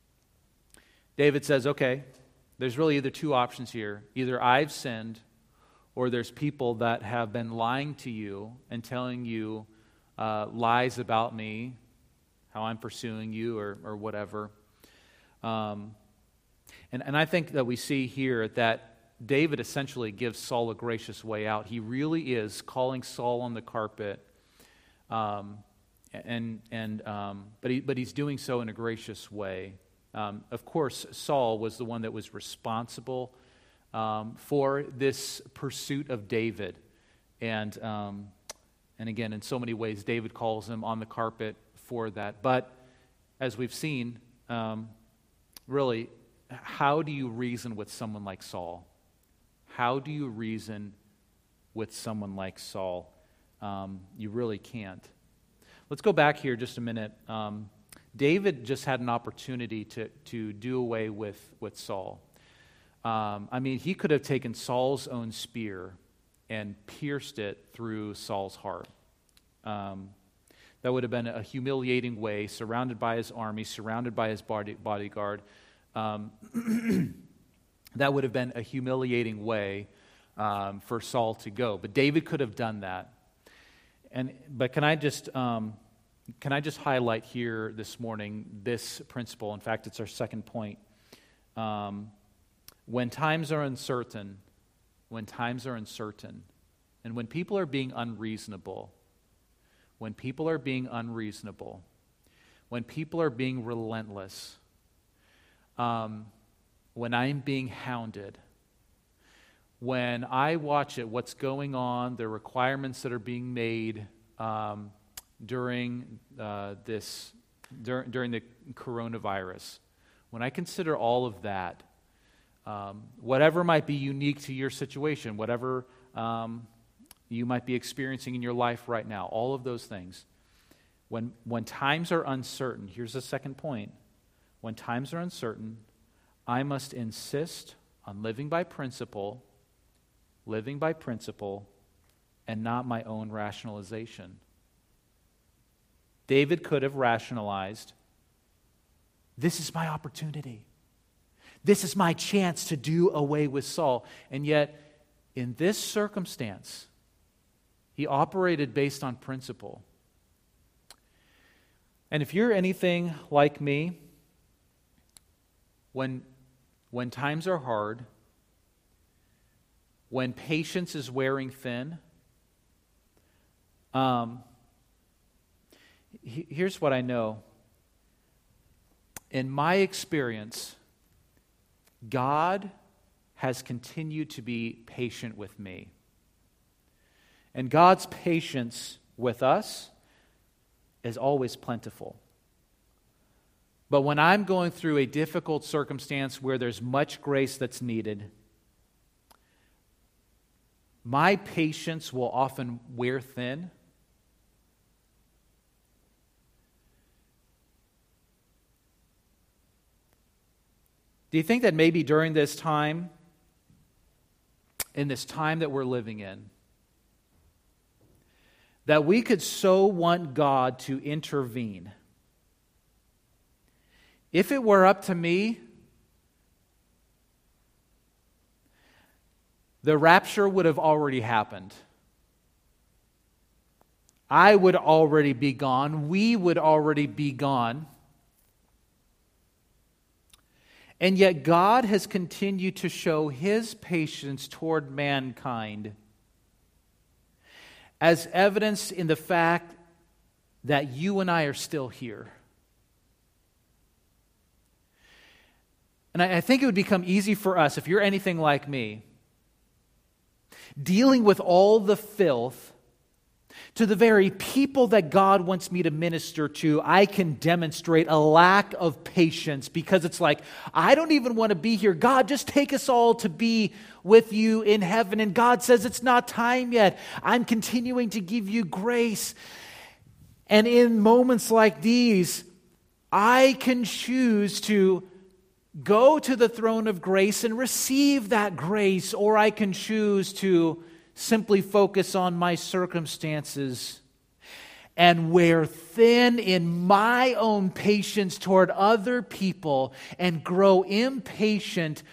Speaker 1: David says, okay, there's really either two options here. Either I've sinned, or there's people that have been lying to you and telling you uh, lies about me, how I'm pursuing you, or, or whatever. Um, and, and I think that we see here that David essentially gives Saul a gracious way out. He really is calling Saul on the carpet, um, and and um, but he but he's doing so in a gracious way. Um, of course, Saul was the one that was responsible Um, for this pursuit of David. And um, and again, in so many ways, David calls him on the carpet for that. But as we've seen, um, really, how do you reason with someone like Saul? How do you reason with someone like Saul? Um, you really can't. Let's go back here just a minute. Um, David just had an opportunity to, to do away with, with Saul. Um, I mean, he could have taken Saul's own spear and pierced it through Saul's heart. Um, that would have been a humiliating way, surrounded by his army, surrounded by his body, bodyguard. Um, that would have been a humiliating way um, for Saul to go. But David could have done that. And but can I just um, can I just highlight here this morning this principle? In fact, it's our second point. Um, When times are uncertain, when times are uncertain, and when people are being unreasonable, when people are being unreasonable, when people are being relentless, um, when I'm being hounded, when I watch it, what's going on, the requirements that are being made um, during uh, this, dur- during the coronavirus, when I consider all of that, Um, whatever might be unique to your situation, whatever um, you might be experiencing in your life right now, all of those things. When, when times are uncertain, here's the second point. When times are uncertain, I must insist on living by principle, living by principle, and not my own rationalization. David could have rationalized, this is my opportunity. This is my chance to do away with Saul. And yet, in this circumstance, he operated based on principle. And if you're anything like me, when, when times are hard, when patience is wearing thin, um, he, here's what I know. In my experience, God has continued to be patient with me. And God's patience with us is always plentiful. But when I'm going through a difficult circumstance where there's much grace that's needed, my patience will often wear thin. Do you think that maybe during this time, in this time that we're living in, that we could so want God to intervene? If it were up to me, the rapture would have already happened. I would already be gone. We would already be gone. And yet God has continued to show His patience toward mankind, as evidenced in the fact that you and I are still here. And I think it would become easy for us, if you're anything like me, dealing with all the filth, to the very people that God wants me to minister to, I can demonstrate a lack of patience, because it's like, I don't even want to be here. God, just take us all to be with you in heaven. And God says, it's not time yet. I'm continuing to give you grace. And in moments like these, I can choose to go to the throne of grace and receive that grace, or I can choose to simply focus on my circumstances and wear thin in my own patience toward other people and grow impatient.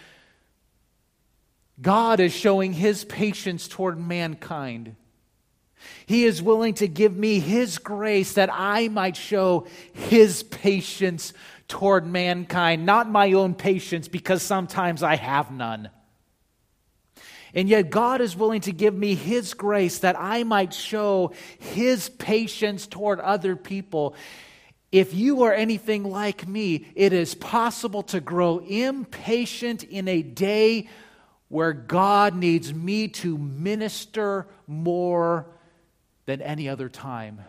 Speaker 1: God is showing His patience toward mankind. He is willing to give me His grace that I might show His patience toward mankind, not my own patience, because sometimes I have none. And yet God is willing to give me His grace that I might show His patience toward other people. If you are anything like me, it is possible to grow impatient in a day where God needs me to minister more than any other time.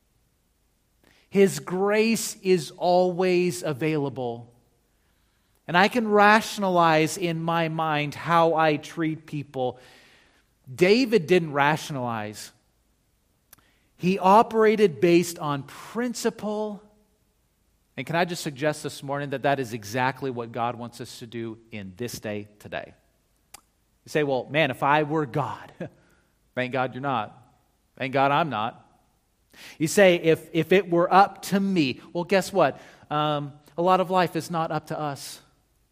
Speaker 1: His grace is always available. And I can rationalize in my mind how I treat people. David didn't rationalize. He operated based on principle. And can I just suggest this morning that that is exactly what God wants us to do in this day today? You say, well, man, if I were God, thank God you're not. Thank God I'm not. You say, if, if it were up to me, well, guess what? Um, a lot of life is not up to us.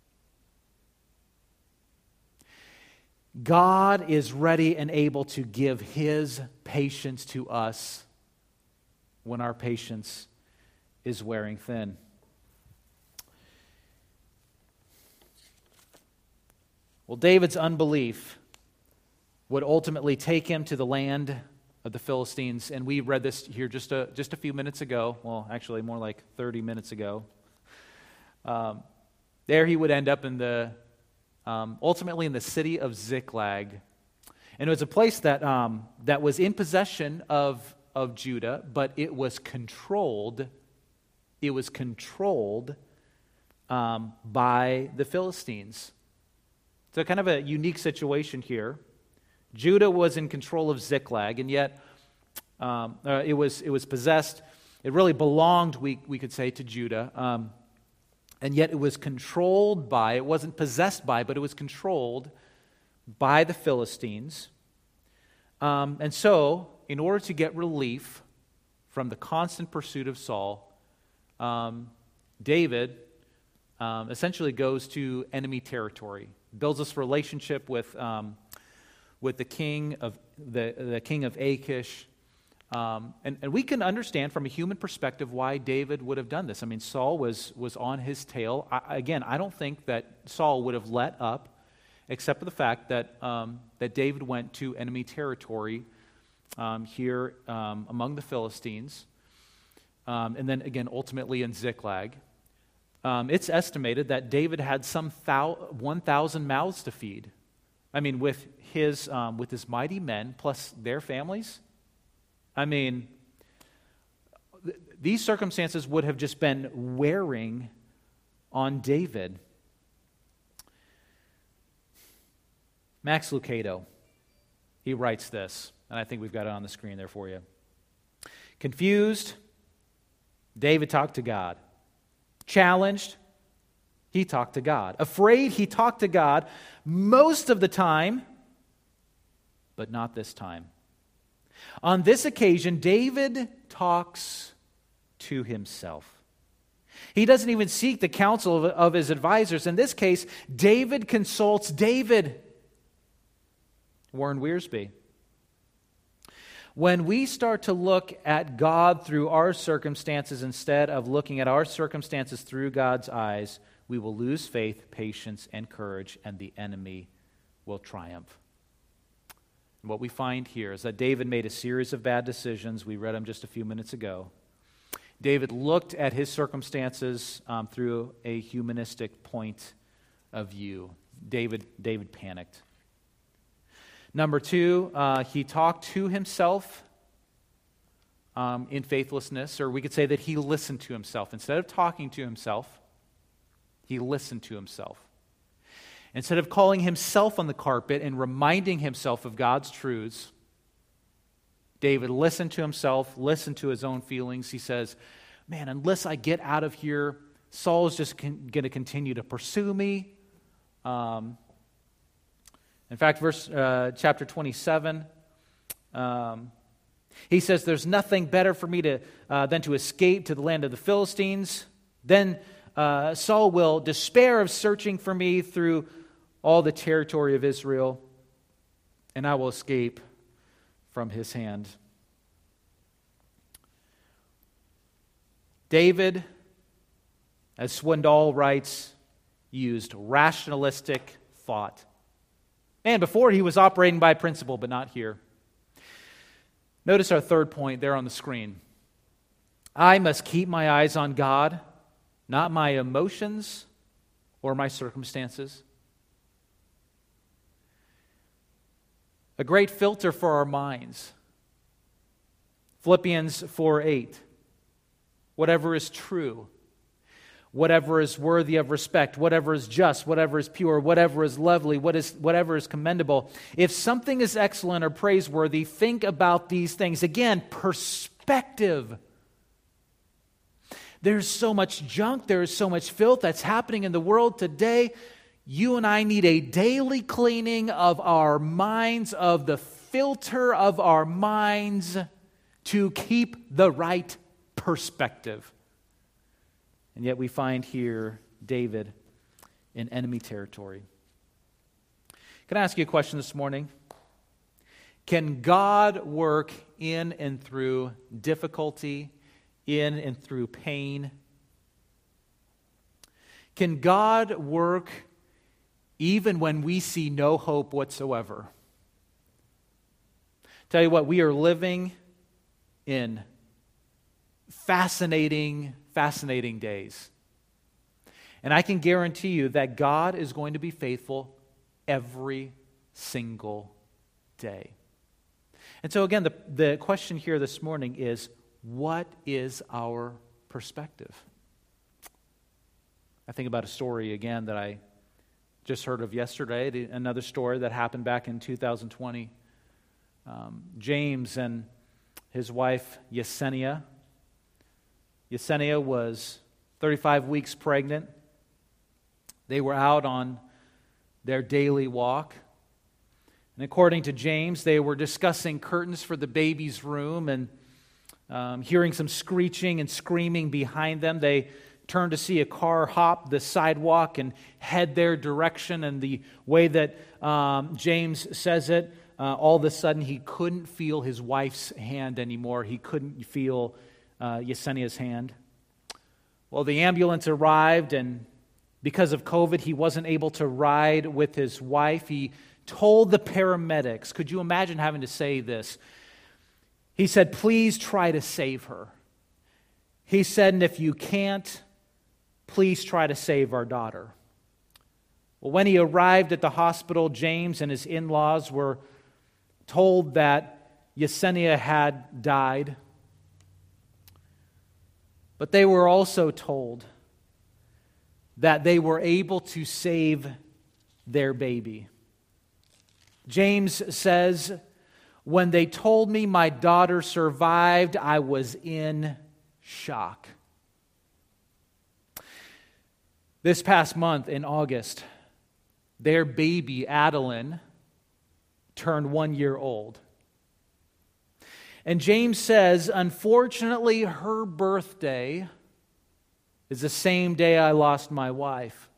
Speaker 1: God is ready and able to give His patience to us when our patience is wearing thin. Well, David's unbelief would ultimately take him to the land of the Philistines, and we read this here just a, just a few minutes ago. Well, actually more like thirty minutes ago. Um, there he would end up in the, um, ultimately in the city of Ziklag. And it was a place that, um, that was in possession of, of Judah, but it was controlled, it was controlled um, by the Philistines. So kind of a unique situation here. Judah was in control of Ziklag, and yet um, uh, it was it was possessed. It really belonged, we we could say, to Judah, um, and yet it was controlled by. It wasn't possessed by, but it was controlled by the Philistines. Um, and so, in order to get relief from the constant pursuit of Saul, um, David um, essentially goes to enemy territory, builds this relationship with. Um, with the king of the, the king of Achish. Um, and, and we can understand from a human perspective why David would have done this. I mean, Saul was, was on his tail. I, again, I don't think that Saul would have let up, except for the fact that, um, that David went to enemy territory um, here um, among the Philistines, um, and then again, ultimately in Ziklag. Um, it's estimated that David had some thou- one thousand mouths to feed. I mean, with his, um, with his mighty men plus their families. I mean, th- these circumstances would have just been wearing on David. Max Lucado, he writes this, and I think we've got it on the screen there for you. Confused, David talked to God. Challenged, he talked to God. Afraid, he talked to God most of the time, but not this time. On this occasion, David talks to himself. He doesn't even seek the counsel of, of his advisors. In this case, David consults David. Warren Wiersbe. When we start to look at God through our circumstances instead of looking at our circumstances through God's eyes, we will lose faith, patience, and courage, and the enemy will triumph. And what we find here is that David made a series of bad decisions. We read them just a few minutes ago. David looked at his circumstances um, through a humanistic point of view. David, David panicked. Number two, uh, he talked to himself um, in faithlessness, or we could say that he listened to himself. Instead of talking to himself, he listened to himself. Instead of calling himself on the carpet and reminding himself of God's truths, David listened to himself, listened to his own feelings. He says, man, unless I get out of here, Saul's just con- going to continue to pursue me. Um, in fact, verse uh, chapter twenty-seven, um, he says, there's nothing better for me to uh, than to escape to the land of the Philistines. Then uh, Saul will despair of searching for me through all the territory of Israel, and I will escape from his hand. David, as Swindoll writes, used rationalistic thought. And before he was operating by principle, but not here. Notice our third point there on the screen. I must keep my eyes on God, not my emotions or my circumstances. A great filter for our minds. Philippians four eight. Whatever is true, whatever is worthy of respect, whatever is just, whatever is pure, whatever is lovely, what is, whatever is commendable. If something is excellent or praiseworthy, think about these things. Again, perspective. There's so much junk, there is so much filth that's happening in the world today. You and I need a daily cleaning of our minds, of the filter of our minds, to keep the right perspective. And yet we find here David in enemy territory. Can I ask you a question this morning? Can God work in and through difficulty, in and through pain? Can God work even when we see no hope whatsoever? Tell you what, we are living in fascinating, fascinating days. And I can guarantee you that God is going to be faithful every single day. And so again, the, the question here this morning is, what is our perspective? I think about a story again that I just heard of yesterday, another story that happened back in two thousand twenty. Um, James and his wife Yesenia. Yesenia was thirty-five weeks pregnant. They were out on their daily walk. And according to James, they were discussing curtains for the baby's room and um, hearing some screeching and screaming behind them. They turned to see a car hop the sidewalk and head their direction. And the way that um, James says it, uh, all of a sudden he couldn't feel his wife's hand anymore. He couldn't feel uh, Yesenia's hand. Well, the ambulance arrived, and because of COVID, he wasn't able to ride with his wife. He told the paramedics, could you imagine having to say this? He said, please try to save her. He said, and if you can't, please try to save our daughter. Well, when he arrived at the hospital, James and his in-laws were told that Yesenia had died. But they were also told that they were able to save their baby. James says, when they told me my daughter survived, I was in shock. This past month in August, their baby, Adeline, turned one year old. And James says, unfortunately, her birthday is the same day I lost my wife.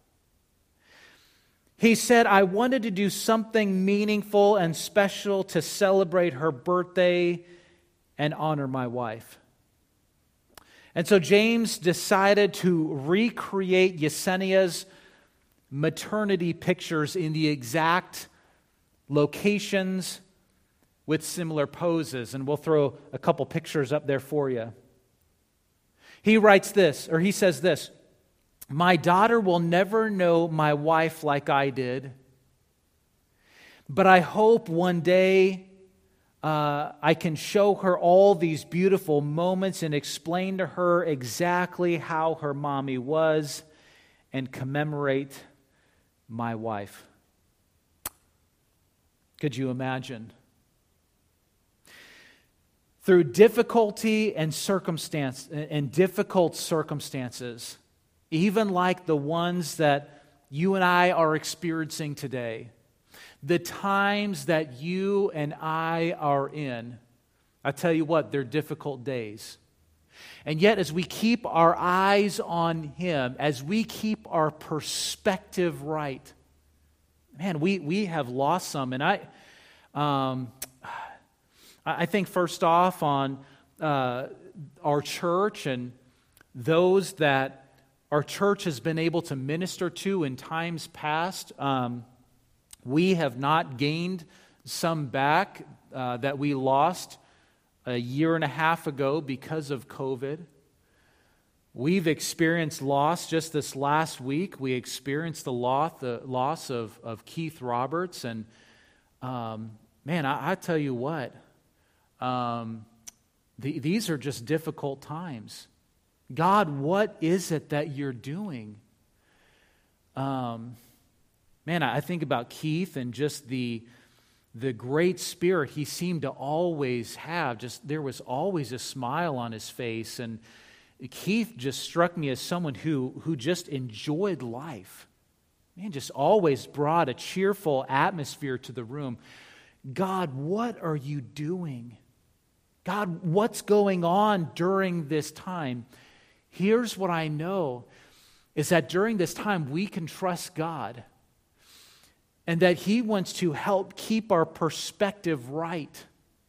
Speaker 1: He said, I wanted to do something meaningful and special to celebrate her birthday and honor my wife. And so James decided to recreate Yesenia's maternity pictures in the exact locations with similar poses. And we'll throw a couple pictures up there for you. He writes this, or he says this, my daughter will never know my wife like I did, but I hope one day uh, I can show her all these beautiful moments and explain to her exactly how her mommy was and commemorate my wife. Could you imagine? Through difficulty and circumstance and difficult circumstances, even like the ones that you and I are experiencing today, the times that you and I are in, I tell you what, they're difficult days. And yet, as we keep our eyes on Him, as we keep our perspective right, man, we, we have lost some. And I, um, I think first off on uh, our church and those that our church has been able to minister to in times past, um, we have not gained some back uh, that we lost a year and a half ago because of COVID. We've experienced loss just this last week. We experienced the loss, the loss of, of Keith Roberts. And um, man, I, I tell you what, um, the, these are just difficult times. God, what is it that you're doing? Um, man, I think about Keith and just the the great spirit he seemed to always have. Just there was always a smile on his face, and Keith just struck me as someone who who just enjoyed life. Man, just always brought a cheerful atmosphere to the room. God, what are you doing? God, what's going on during this time? Here's what I know, is that during this time we can trust God and that He wants to help keep our perspective right,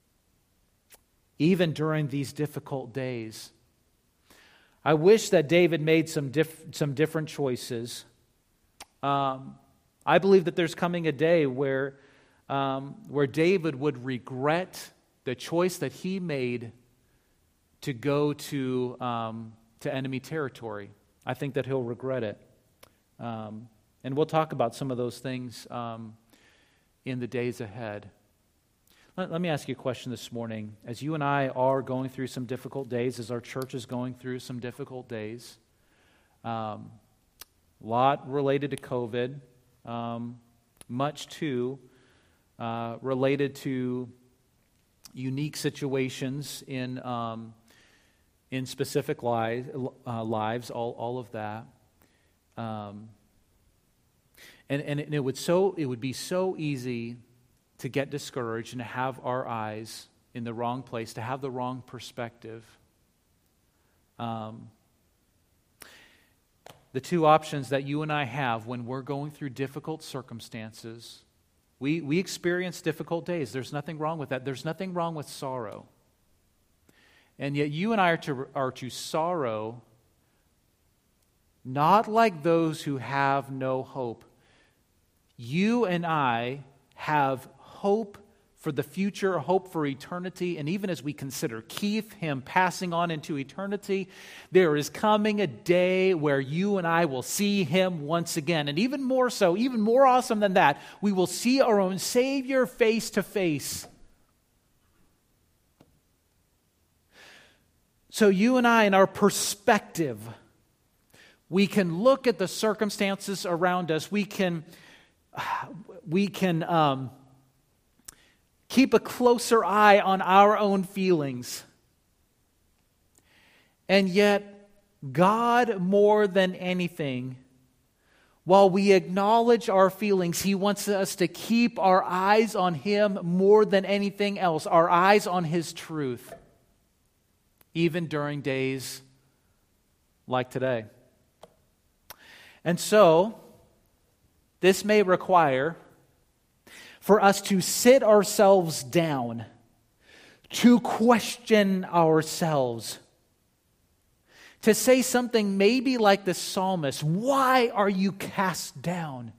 Speaker 1: even during these difficult days. I wish that David made some diff- some different choices. Um, I believe that there's coming a day where, um, where David would regret the choice that he made to go to um, to enemy territory. I think that he'll regret it. Um, and we'll talk about some of those things um, in the days ahead. Let, let me ask you a question this morning. As you and I are going through some difficult days, as our church is going through some difficult days, um, a lot related to COVID, um, much too uh, related to unique situations in um, in specific lives, uh, lives, all all of that, um, and and it, it would so it would be so easy to get discouraged and to have our eyes in the wrong place, to have the wrong perspective. Um, the two options that you and I have when we're going through difficult circumstances We, we experience difficult days. There's nothing wrong with that. There's nothing wrong with sorrow. And yet you and I are to, are to sorrow not like those who have no hope. You and I have hope for the future, hope for eternity, and even as we consider Keith, him passing on into eternity, there is coming a day where you and I will see him once again. And even more so, even more awesome than that, we will see our own Savior face to face. So you and I, in our perspective, we can look at the circumstances around us. We can, we can um, keep a closer eye on our own feelings. And yet, God, more than anything, while we acknowledge our feelings, He wants us to keep our eyes on Him more than anything else, our eyes on His truth, even during days like today. And so, this may require for us to sit ourselves down, to question ourselves, to say something maybe like the psalmist, why are you cast down?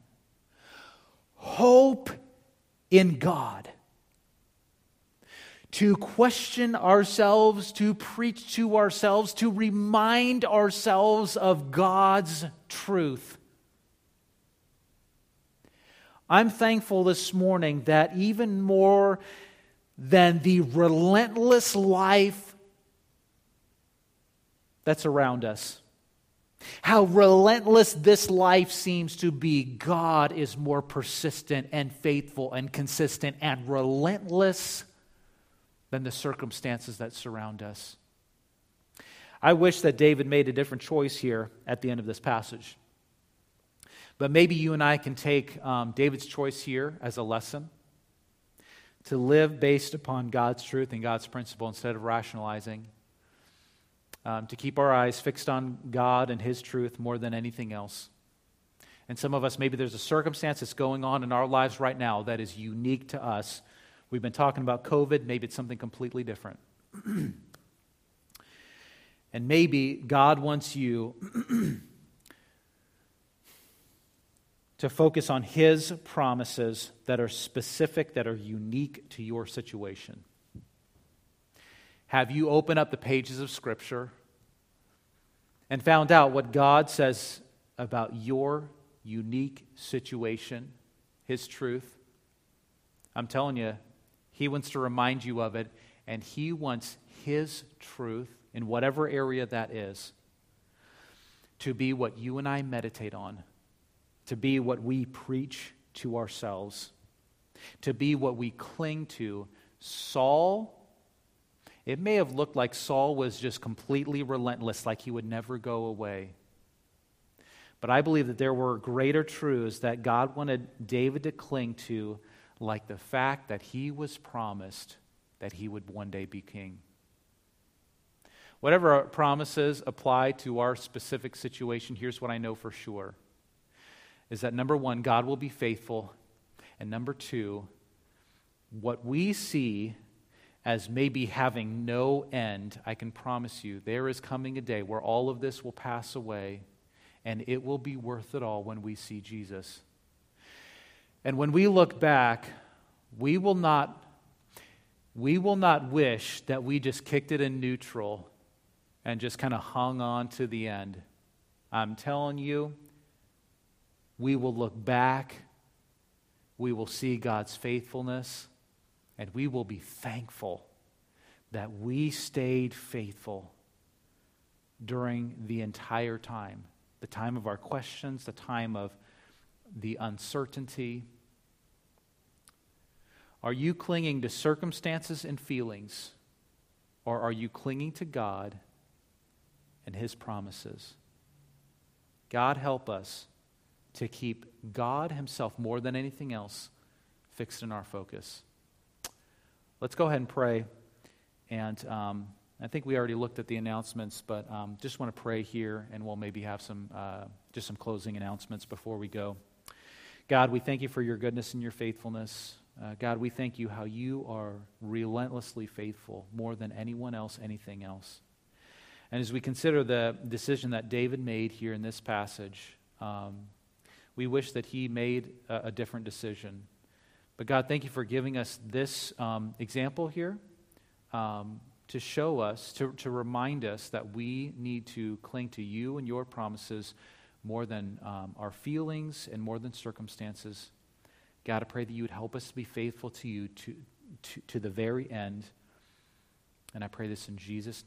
Speaker 1: Hope in God. To question ourselves, to preach to ourselves, to remind ourselves of God's truth. I'm thankful this morning that even more than the relentless life that's around us, how relentless this life seems to be, God is more persistent and faithful and consistent and relentless than the circumstances that surround us. I wish that David made a different choice here at the end of this passage. But maybe you and I can take um, David's choice here as a lesson to live based upon God's truth and God's principle instead of rationalizing, um, to keep our eyes fixed on God and His truth more than anything else. And some of us, maybe there's a circumstance that's going on in our lives right now that is unique to us. We've been talking about COVID, maybe it's something completely different. And maybe God wants you to focus on His promises that are specific, that are unique to your situation. Have you opened up the pages of Scripture and found out what God says about your unique situation, His truth? I'm telling you, He wants to remind you of it, and He wants His truth, in whatever area that is, to be what you and I meditate on, to be what we preach to ourselves, to be what we cling to. Saul, it may have looked like Saul was just completely relentless, like he would never go away. But I believe that there were greater truths that God wanted David to cling to, like the fact that he was promised that he would one day be king. Whatever our promises apply to our specific situation, here's what I know for sure, is that number one, God will be faithful, and number two, what we see as maybe having no end, I can promise you, there is coming a day where all of this will pass away, and it will be worth it all when we see Jesus. And when we look back, we will not, we will not wish that we just kicked it in neutral and just kind of hung on to the end. I'm telling you, we will look back, we will see God's faithfulness, and we will be thankful that we stayed faithful during the entire time. The time of our questions, the time of the uncertainty. Are you clinging to circumstances and feelings, or are you clinging to God and His promises? God help us to keep God Himself more than anything else fixed in our focus. Let's go ahead and pray. And um, I think we already looked at the announcements, but um, just want to pray here, and we'll maybe have some uh, just some closing announcements before we go. God, we thank you for your goodness and your faithfulness. Uh, God, we thank you how you are relentlessly faithful more than anyone else, anything else. And as we consider the decision that David made here in this passage, um, we wish that he made a, a different decision. But God, thank you for giving us this um, example here um, to show us, to, to remind us that we need to cling to you and your promises more than um, our feelings and more than circumstances. God, I pray that you would help us to be faithful to you to, to, to the very end. And I pray this in Jesus' name.